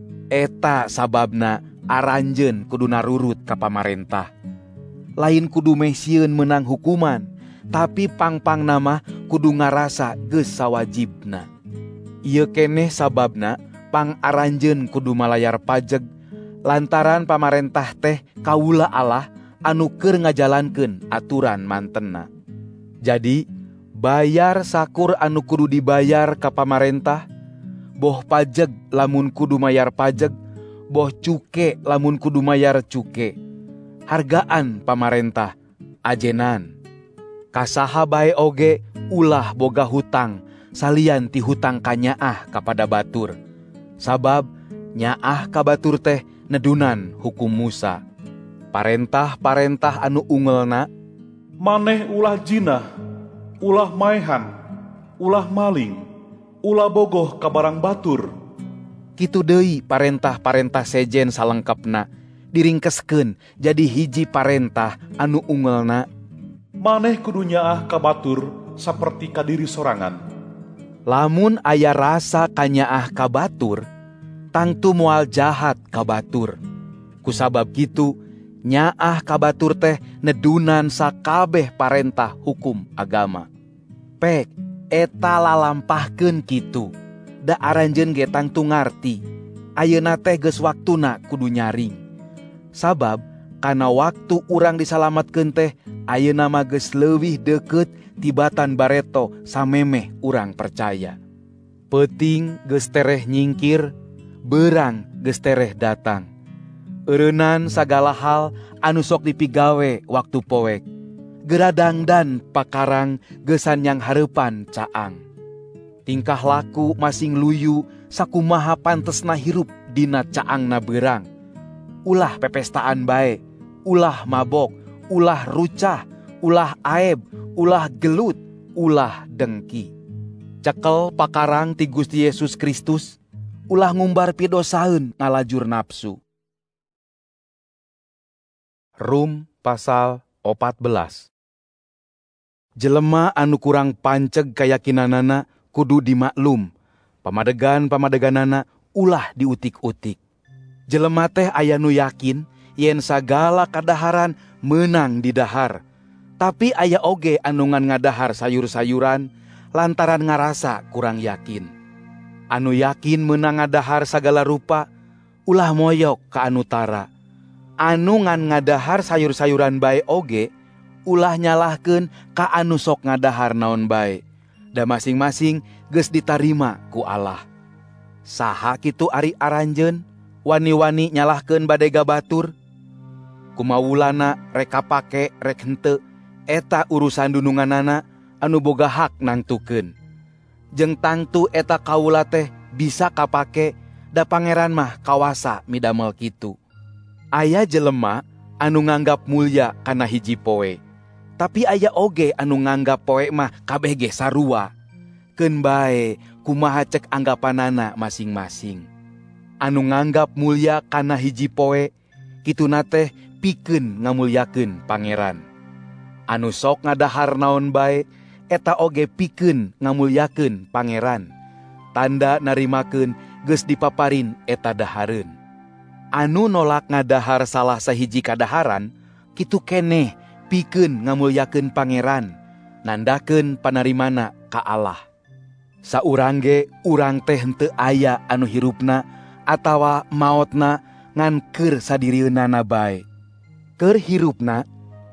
Eta sababna aranjeun kudu narurut ka pamarentah. Lain kudu meh sieun menang hukuman, tapi pangpangna mah kudu ngarasa geus sawajibna. Ieu keneh sababna pangaranjeun kudu malayar pajeg lantaran pamarentah teh kawula Allah anu keur ngajalankeun aturan mantenna. Jadi bayar sakur anu kudu dibayar ka pamarentah, boh pajeg lamun kudu mayar pajeg, boh cuke lamun kudu mayar cuke. Hargaan pamarentah, ajenan. Kasaha bae oge ulah boga hutang, salian ti hutang ka nyaah kapada batur. Sabab nyaah ka batur teh nedunan hukum Musa. Parentah-parentah anu ungelna, maneh ulah jinah, ulah maehan, ulah maling, ulah bogoh ka barang batur. kitu deui parentah-parentah sejen salengkapna diringkeskeun jadi hiji parentah anu ungelna, maneh kudu nyaah ka batur saperti ka diri sorangan. lamun aya rasa kanyaah ka batur, tangtu moal jahat ka batur. Kusabab kitu, nyaah ka batur teh nedunan sakabeh parentah hukum agama. Pek, eta lalampahkeun kitu. Da aranjeun ge tangtu ngarti. Ayeuna teh geus waktuna kudu nyaring. Sabab kana waktu urang disalametkeun teh ayeuna mah geus leuwih deukeut tibatan bareto samemeh urang percaya. Peuting geus tereh nyingkir, beurang geus tereh datang. Eureunnan sagala hal anu sok dipigawe waktu poek. Geradang dan pakarang geusan yang hareupan caang. Tingkah laku masing luyu sakumaha pantesna hirup dina caangna beurang. Ulah pepestaan bae, ulah mabok, ulah rucah, ulah aeb, ulah gelut, ulah dengki. Cekel pakarang ti Gusti Yesus Kristus, ulah ngumbar pidosaeun ngalajur nafsu. Rum pasal 14. Jelema anu kurang panceg kayakinanana kudu dimaklum. Pamadegan-pamadeganana ulah diutik-utik. Jelema teh aya nu yakin yen sagala kadaharan meunang di dahar. Tapi aya oge anu ngan ngadahar sayur-sayuran lantaran ngarasa kurang yakin. Anu yakin meunang ngadahar sagala rupa ulah moyok ka anu tara. Anu ngan ngadahar sayur-sayuran bae oge ulah nyalahkeun ka anu sok ngadahar naon bae. Da masing-masing geus ditarima ku Allah. Saha kitu ari aranjeun wani-wani nyalahkeun bade gabatur? Kumawulana rek kapake rek henteu eta urusan dununganana anu boga hak nangtukeun. Jeung tangtu eta kaula teh bisa kapake da pangeran mah kawasa midamel kitu. Aya jelema anu nganggap mulya kana hiji poe, tapi aya oge anu nganggap poe mah kabeh ge sarua. Keun bae kumaha cek anggapanana masing-masing. Anu nganggap mulya kana hiji poe, kituna teh pikeun ngamulyakeun pangeran. Anu sok ngadahar naon bae, eta oge pikeun ngamulyakeun pangeran. Tanda narimakeun geus dipaparin eta dahareun. Anu nolak ngadahar salah sahiji kadaharan, kitu keneh pikeun ngamulyakeun pangeran, nandakeun panarimana ka Allah. Saurang ge urang teh henteu aya anu hirupna atawa maotna ngan keur sadirieunana bae. Keur hirupna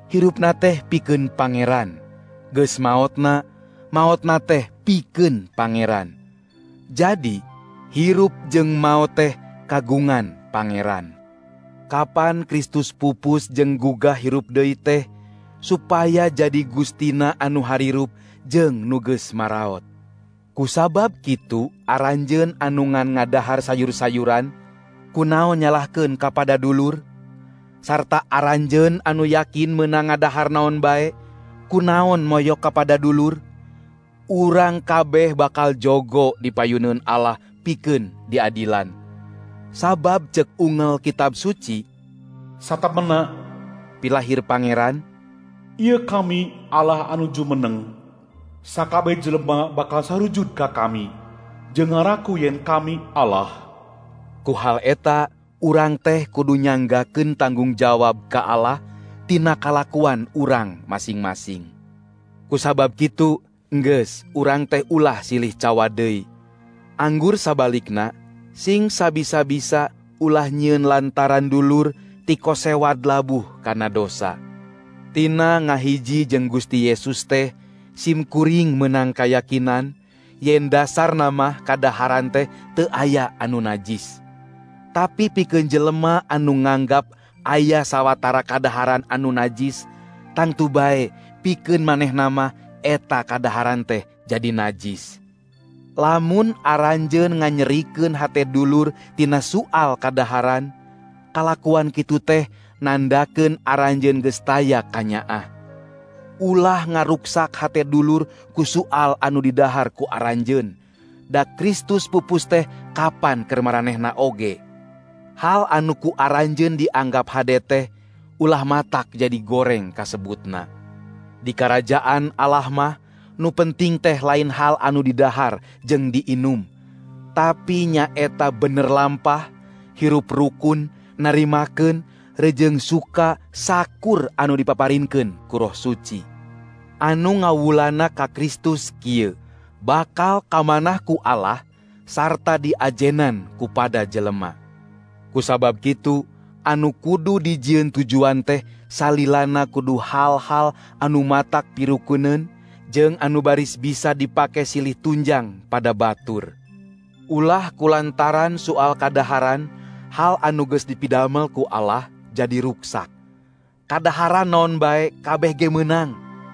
teh pikeun pangeran. Geus maotna teh pikeun pangeran. Jadi hirup jeung maot teh kagungan pangeran. Kapan Kristus pupus jeung gugah hirup deui teh supaya jadi Gustina anu harirup jeung nu geus maraot. Kusabab kitu aranjeun anu ngan ngadahar sayur-sayuran kunaon nyalahkeun kapada dulur, sarta aranjeun anu yakin meunang ngadahar naon bae kunaon moyok kapada dulur. Urang kabeh bakal jogo dipayuneun Allah pikeun diadilan. Sabab cek ungel kitab suci, satamena pilahir pangeran? Ieu kami Allah anu jumeneng. Sakabeh jelema bakal sarujud ka kami, jeung ngaraku yen kami Allah. Ku hal eta urang teh kudu nyanggakeun tanggung jawab ka Allah tina kalakuan urang masing-masing. Kusabab kitu enggeus urang teh ulah silih cawa deui. Anggur sabalikna sing sabisa-bisa ulah nyieun lantaran dulur ti kosewad labuh kana dosa. Tina ngahiji jeung Gusti Yesus teh simkuring menang kayakinan yen dasar namah kadaharan teh teu aya anu najis. Tapi pikeun jelema anu nganggap aya sawatara kadaharan anu najis, tangtu bae pikeun manehna mah eta kadaharan teh jadi najis. Lamun aranjeun nganyerikeun hate dulur tina soal kadaharan, kalakuan kitu teh nandakeun aranjeun geus taya kanyaah. Ulah ngaruksak hate dulur ku soal anu didahar ku aranjeun. Da Kristus pupus teh kapan keur maranehna oge. Hal anu ku aranjeun dianggap hade teh ulah matak jadi goreng kasebutna. Di karajaan Allah mah nu penting teh lain hal anu didahar jeung diinum, tapi nya eta bener lampah, hirup rukun, narimakeun, rejeng suka sakur anu dipaparinkeun ku Roh Suci. Anu ngawulana ka Kristus kieu bakal kamanah ku Allah sarta diajenan ku pada jelema. Kusabab kitu anu kudu dijieun tujuan teh salilana kudu hal-hal anu matak pirukuneun jeung anu baris bisa dipake silih tunjang pada batur. Ulah kulantaran soal kadaharan hal anu geus dipidamel ku Allah jadi ruksak. Kadaharan naon bae kabeh ge meunang.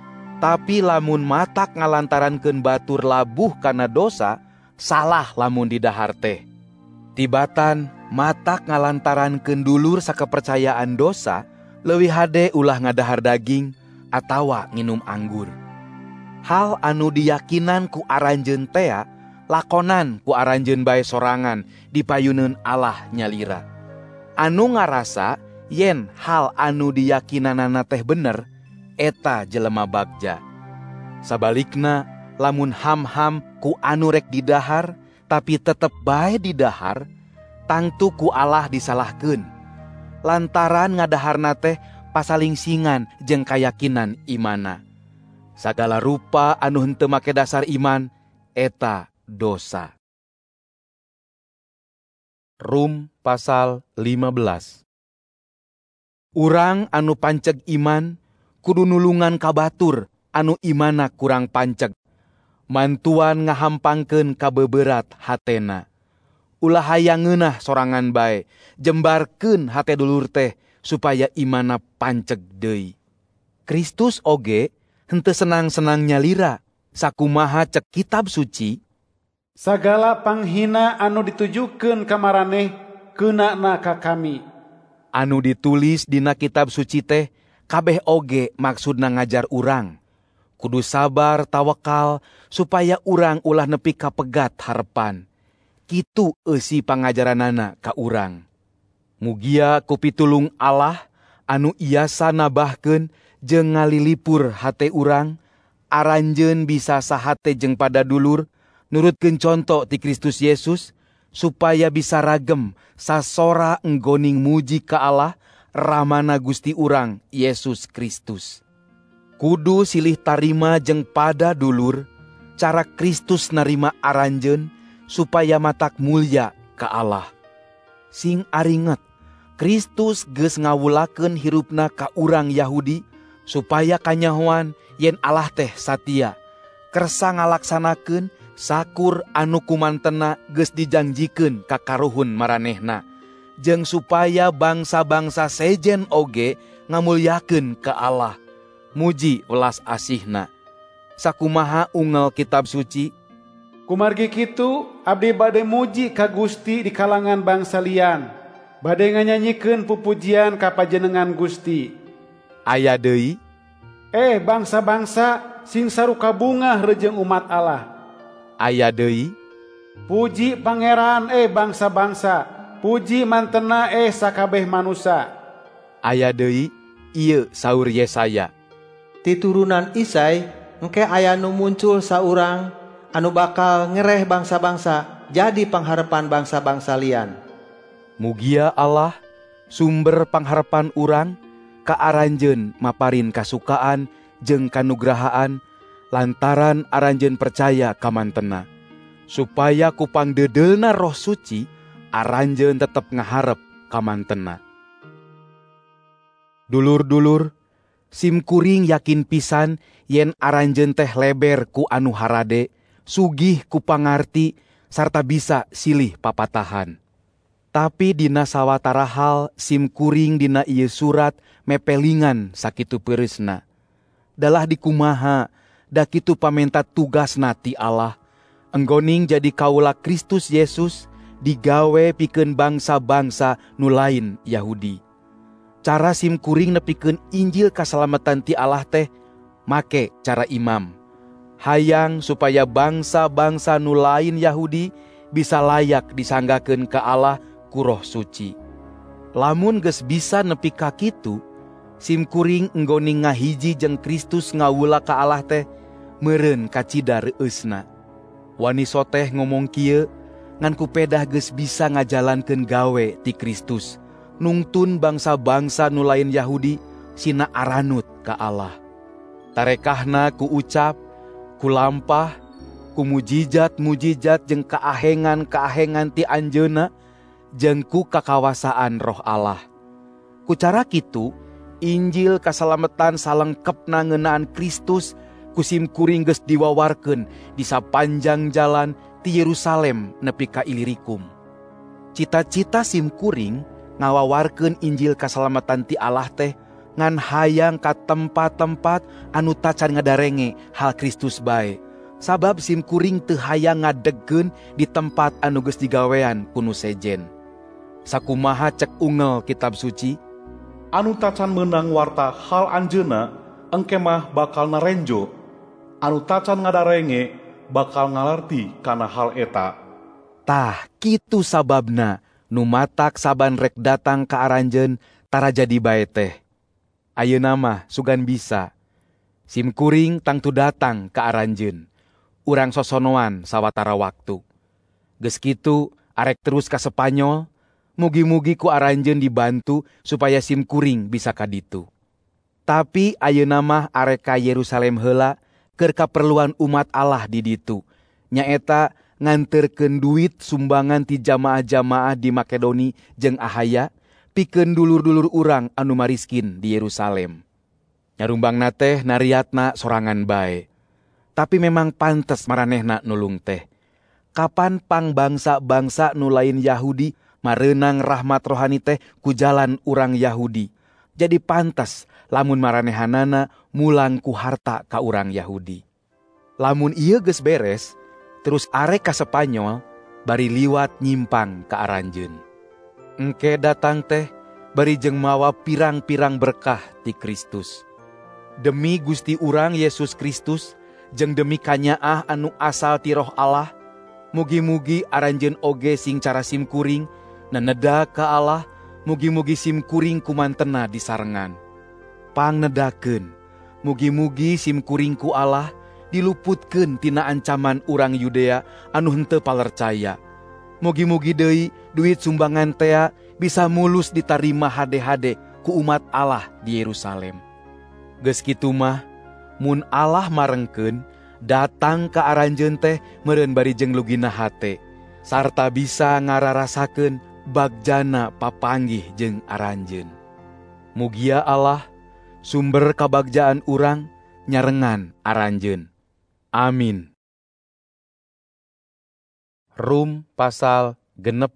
Tapi lamun matak ngalantarankeun batur labuh kana dosa, salah lamun didahar teh. Tibatan matak ngalantarankeun dulur sakepercayaan dosa, leuwih hade ulah ngadahar daging atawa nginum anggur. Hal anu diyakinan ku aranjeun tea, lakonan ku aranjeun bae sorangan dipayuneun Allah nyalira. Anu ngarasa yen hal anu diyakinanana teh bener, eta jelema bagja. Sabalikna, lamun ham-ham ku anu rek didahar, tapi tetep bae didahar, tangtu ku Allah disalahkeun. Lantaran ngadaharna teh pasalingsingan jeung kayakinan imana. Sagala rupa anu henteu make dasar iman, eta dosa. Rum pasal 15. Urang anu panceg iman kudu nulungan ka batur anu imana kurang panceg. Mantuan ngahampangkeun kabeberat hatena. Ulah hayang ngeunah sorangan bae, jembarkeun hate dulur teh supaya imana panceg deui. Kristus oge henteu senang-senang nyalira, sakumaha cek kitab suci. Sagala panghina anu ditujukeun ka maraneh keunana ka kami. Anu ditulis dina kitab suci teh kabeh oge maksudna ngajar urang. Kudu sabar tawakal supaya urang ulah nepi ka pegat harepan. Kitu eusi pangajaranana ka urang. Mugia ku pitulung Allah anu iasa nabahkeun jeung ngalilipur hate urang, aranjeun bisa sahate jeung pada dulur nurutkeun conto ti Kristus Yesus supaya bisa ragem sasora enggoning muji ka Allah ramana Gusti urang Yesus Kristus. Kudu silih tarima jeung pada dulur cara Kristus narima aranjeun supaya matak mulya ka Allah. Sing aringet, Kristus geus ngawulakeun hirupna ka urang Yahudi supaya kanyahoan yen Allah teh satia, kersa ngalaksanakeun sakur anu kumantena geus dijanjikeun ka karuhun maranehna, jeung supaya bangsa-bangsa sejen oge ngamulyakeun ka Allah. Muji welas asihna. Sakumaha ungel kitab suci? Kumargi kitu abdi bade muji ka Gusti di kalangan bangsa lian, bade nganyanyikeun pupujian ka panjenengan Gusti. Aya deui, bangsa-bangsa sing saruka bunga rejeng umat Allah. Aya deui, puji pangeran bangsa-bangsa, puji mantena sakabeh manusia. Aya deui, ieu saur Yesaya. Titurunan Isai engke aya nu muncul saurang anu bakal ngereh bangsa-bangsa jadi pangharapan bangsa-bangsa lian. Mugia Allah sumber pangharapan urang ka aranjeun maparin kasukaan jeung kanugrahaan lantaran aranjeun percaya ka mantena, supaya ku pangdeudeulna Roh Suci aranjeun tetep ngaharep ka mantena. Dulur-dulur, simkuring yakin pisan yen aranjeun teh leber ku anu harade, sugih ku pangarti sarta bisa silih papatahan. Tapi dina sawatara hal simkuring dina ieu surat mepelingan sakitu peureusna. Dalah dikumaha da kitu pamenta tugasna ti Allah, enggoning jadi kaula Kristus Yesus digawe pikeun bangsa-bangsa nu lain Yahudi. Cara simkuring nepikeun Injil kasalamatan ti Allah teh make cara imam. Hayang supaya bangsa-bangsa nu lain Yahudi bisa layak disanggakeun ka Allah ku Roh Suci. Lamun geus bisa nepi ka kitu, simkuring enggoning ngahiji jeung Kristus ngawula ka Allah teh meureun kacida reueusna. Wani soteh ngomong kieu ngan kupedah geus bisa ngajalankeun gawe ti Kristus, nungtun bangsa-bangsa nu lain Yahudi sina aranut ka Allah. Tarekahna ku ucap, ku lampah, ku mujijat-mujijat jeung kaahengan-kaahengan ti anjeunna jeung ku kakawasaan Roh Allah. Ku cara kitu, Injil kasalamatan salengkepna ngeunaan Kristus ku simkuring geus diwawarkeun di sapanjang jalan ti Yerusalem nepi ka Ilirikum. Cita-cita simkuring ngawawarkeun Injil kasalamatan ti Allah teh ngan hayang ka tempat-tempat anu tacan ngadarenge hal Kristus bae. Sabab simkuring teu hayang ngadegkeun di tempat anu geus digawean ku nu sejen. Sakumaha cek ungel kitab suci? Anu tacan meunang warta hal anjeunna engke mah bakal narenjo. Anu tacan ngadarenge bakal ngalarti kana hal eta. Tah kitu sababna nu matak saban rek datang ka aranjeun tara jadi bae teh. Ayeuna mah sugan bisa. Simkuring tangtu datang ka aranjeun. Urang sosonoan sawatara waktu. Geus kitu arek terus ka Spanyol, mugi-mugi ku aranjeun dibantu supaya simkuring bisa ka ditu. Tapi ayeuna mah arek ka Yerusalem heula keur kaperluan umat Allah di ditu. Nyaeta nganterkeun duit sumbangan ti jamaah-jamaah di Makedoni jeung Ahaya pikeun dulur-dulur urang anu mariskin di Yerusalem. Nyarumbangna teh nariatna sorangan bae. Tapi memang pantes maranehna nulung teh. Kapan pang bangsa-bangsa nu lain Yahudi mareunang rahmat rohani teh ku jalan urang Yahudi. Jadi pantes lamun maranehanana mulang ku harta ka urang Yahudi. Lamun ieu geus beres, terus arek ka Spanyol bari liwat nyimpang ka aranjeun. Engke datang teh bari jeung mawa pirang-pirang berkah ti Kristus. Demi Gusti urang Yesus Kristus jeung demi kanyaah anu asal ti Roh Allah, mugi-mugi aranjeun oge sing cara simkuring naneda ka Allah, mugi-mugi simkuring kumantena disarengan. Pangnedakeun, mugi-mugi simkuring ku Allah diluputkeun tina ancaman urang Yudea anu henteu palercaya. Mugi-mugi deui duit sumbangan tea bisa mulus ditarima hade-hade ku umat Allah di Yerusalem. Geus kitu mah, mun Allah marengkeun datang ka aranjeun teh meureun bari jeung lugina hate, sarta bisa ngararasakeun bagjana papanggih jeung aranjeun. Mugia Allah sumber kabagjaan urang nyarengan aranjeun. Amin. Rum pasal 16.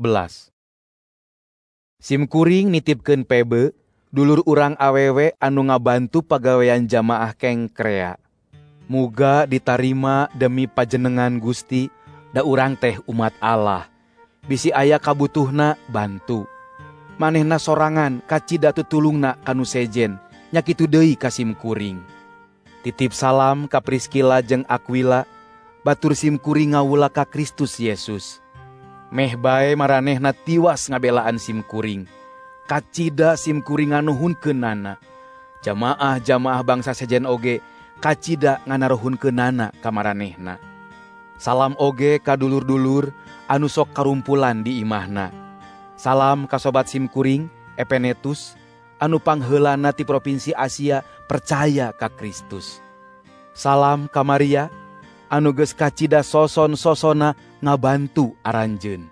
Simkuring nitipkeun pebe dulur urang awewe anu ngabantu pagawean jamaah Kengkrea. Muga ditarima demi pajenengan Gusti da urang teh umat Allah. Bisi aya kabutuhna bantu. Manehna sorangan kacida tutulungna kanu sejen, nya kitu deui ka simkuring. Titip salam ka Priskila jeung Akwila, batur simkuring ngawula ka Kristus Yesus. Meh bae maranehna tiwas ngabelaan simkuring. Kacida simkuring nganuhunkeunana. Jamaah-jamaah bangsa sejen oge kacida nganaruhunkeunana ka maranehna. Salam oge ka dulur-dulur anu sok karumpulan di imahna. Salam ka sobat simkuring Epenetus anu pangheulana ti provinsi Asia percaya ka Kristus. Salam ka Maria anu geus kacida soson-sosona ngabantu aranjeun.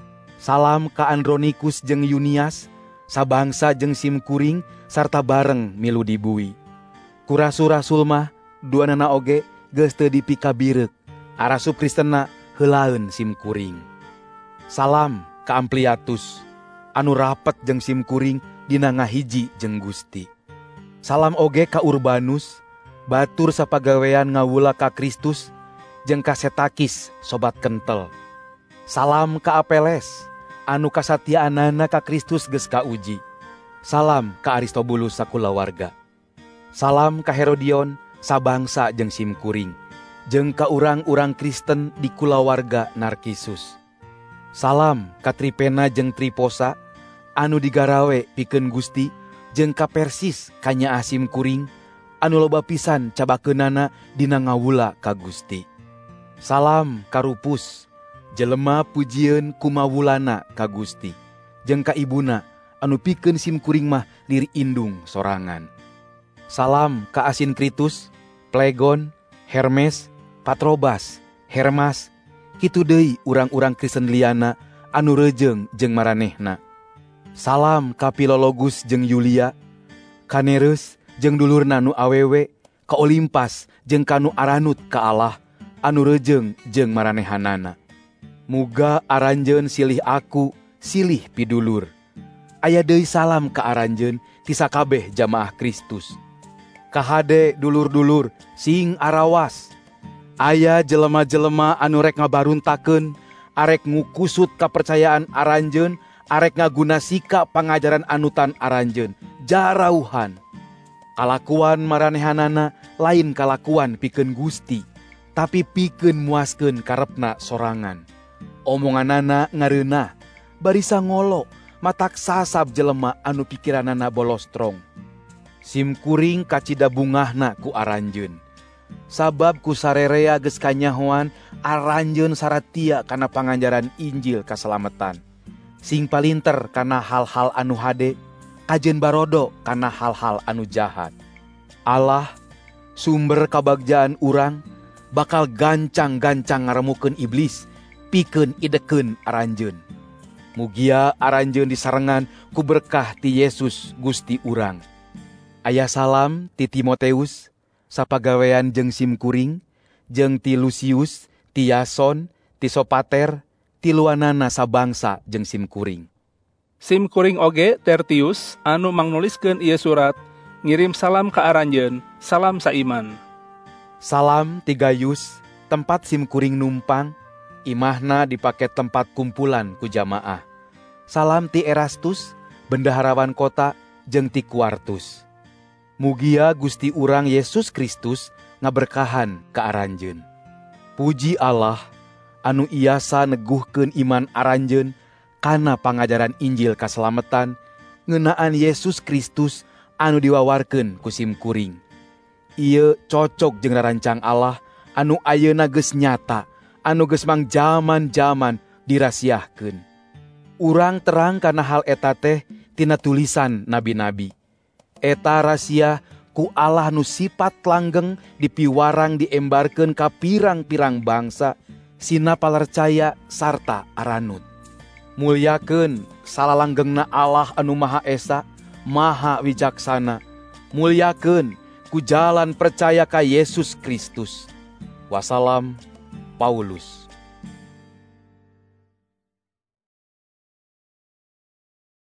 Salam ka Andronikus jeung Yunias, sabangsa jeung simkuring sarta bareng milu di bui. Ku rasul-rasul mah duanana oge geus teu dipikabireuk, arasup Kristena heulaeun simkuring. Salam ka Ampliatus anu rapet jeung simkuring dina ngahiji jeung Gusti. Salam oge ka Urbanus, batur sapagawean ngawula ka Kristus, jeung ka Setakis sobat kentel. Salam ka Apeles anu kasatiaanana ka Kristus geus kauji. Salam ka Aristobulus sakulawarga. Salam ka Herodion sabangsa jeung simkuring, jeung ka urang-urang Kristen di kulawarga Narkisus. Salam ka Tripena jeung Triposa anu digarawe pikeun Gusti, jeung ka Persis kanyaah simkuring anu loba pisan cabakeunana dina ngawula ka Gusti. Salam ka Rupus, jelema pujieun kumawulana ka Gusti, jeung ka ibuna anu pikeun simkuring mah lir indung sorangan. Salam ka Asinkritus, Plegon, Hermes, Patrobas, Hermas, kitu deui urang-urang Kristen liana anu rejeung jeung maranehna. Salam ka Pilologus jeung Yulia, ka Nereus jeung dulurna nu awewe, ka Olimpas jeung kanu aranut ka Allah anu rejeung jeung maranehanana. Muga aranjeun silih aku, silih pidulur. Aya deui salam ka aranjeun ti sakabeh jamaah Kristus. Kahade dulur-dulur sing arawas. Aya jelema-jelema anu rek ngabaruntakeun, arek ngukusut kapercayaan aranjeun, arek ngaguna sika pangajaran anutan aranjeun, jarauhan. Kalakuan maranehanana lain kalakuan pikeun Gusti, tapi pikeun muaskeun karepna sorangan. Omonganana ngareunah, barisa ngolo, matak sasab jelema anu pikiranana bolostrong. Simkuring kacida bungahna ku aranjeun. Sabab ku sarerea geus kanyahoan aranjeun saratia kana panganjaran Injil kasalametan. Sing palinter kana hal-hal anu hade, kajeun barodo kana hal-hal anu jahat. Allah, sumber kabagjaan urang, bakal gancang-gancang ngaremukeun iblis, pikeun idekeun aranjeun. Mugia aranjeun disarengan ku berkah ti Yesus Gusti urang. Aya salam ti Timoteus, sapagawean jeung simkuring, jeung ti Lusius, ti Yason, ti Sopater, ti luanana sabangsa jeung simkuring. Simkuring oge Tertius anu mangnuliskeun ieu surat ngirim salam ka aranjeun, salam saiman. Salam ti Gayus, tempat simkuring numpang, imahna dipake tempat kumpulan ku jamaah. Salam ti Erastus, bendaharawan kota, jeung ti Quartus. Mugia Gusti urang Yesus Kristus ngaberkahan ka aranjeun. Puji Allah anu iasa neguhkeun iman aranjeun kana pangajaran Injil kasalametan ngeunaan Yesus Kristus anu diwawarkeun ku simkuring. Ieu cocok jeung rarancang Allah anu ayeuna geus nyata, anu geus mangjaman-jaman dirasiahkeun. Urang terang kana hal eta teh tina tulisan nabi-nabi. Eta rahasia ku Allah nu sifat langgeng dipiwarang diembarkeun ka pirang-pirang bangsa, sina palercaya sarta aranut. Mulyakeun salalanggengna Allah anu Maha Esa, Maha Wijaksana. Mulyakeun ku jalan percaya ka Yesus Kristus. Wassalam, Paulus.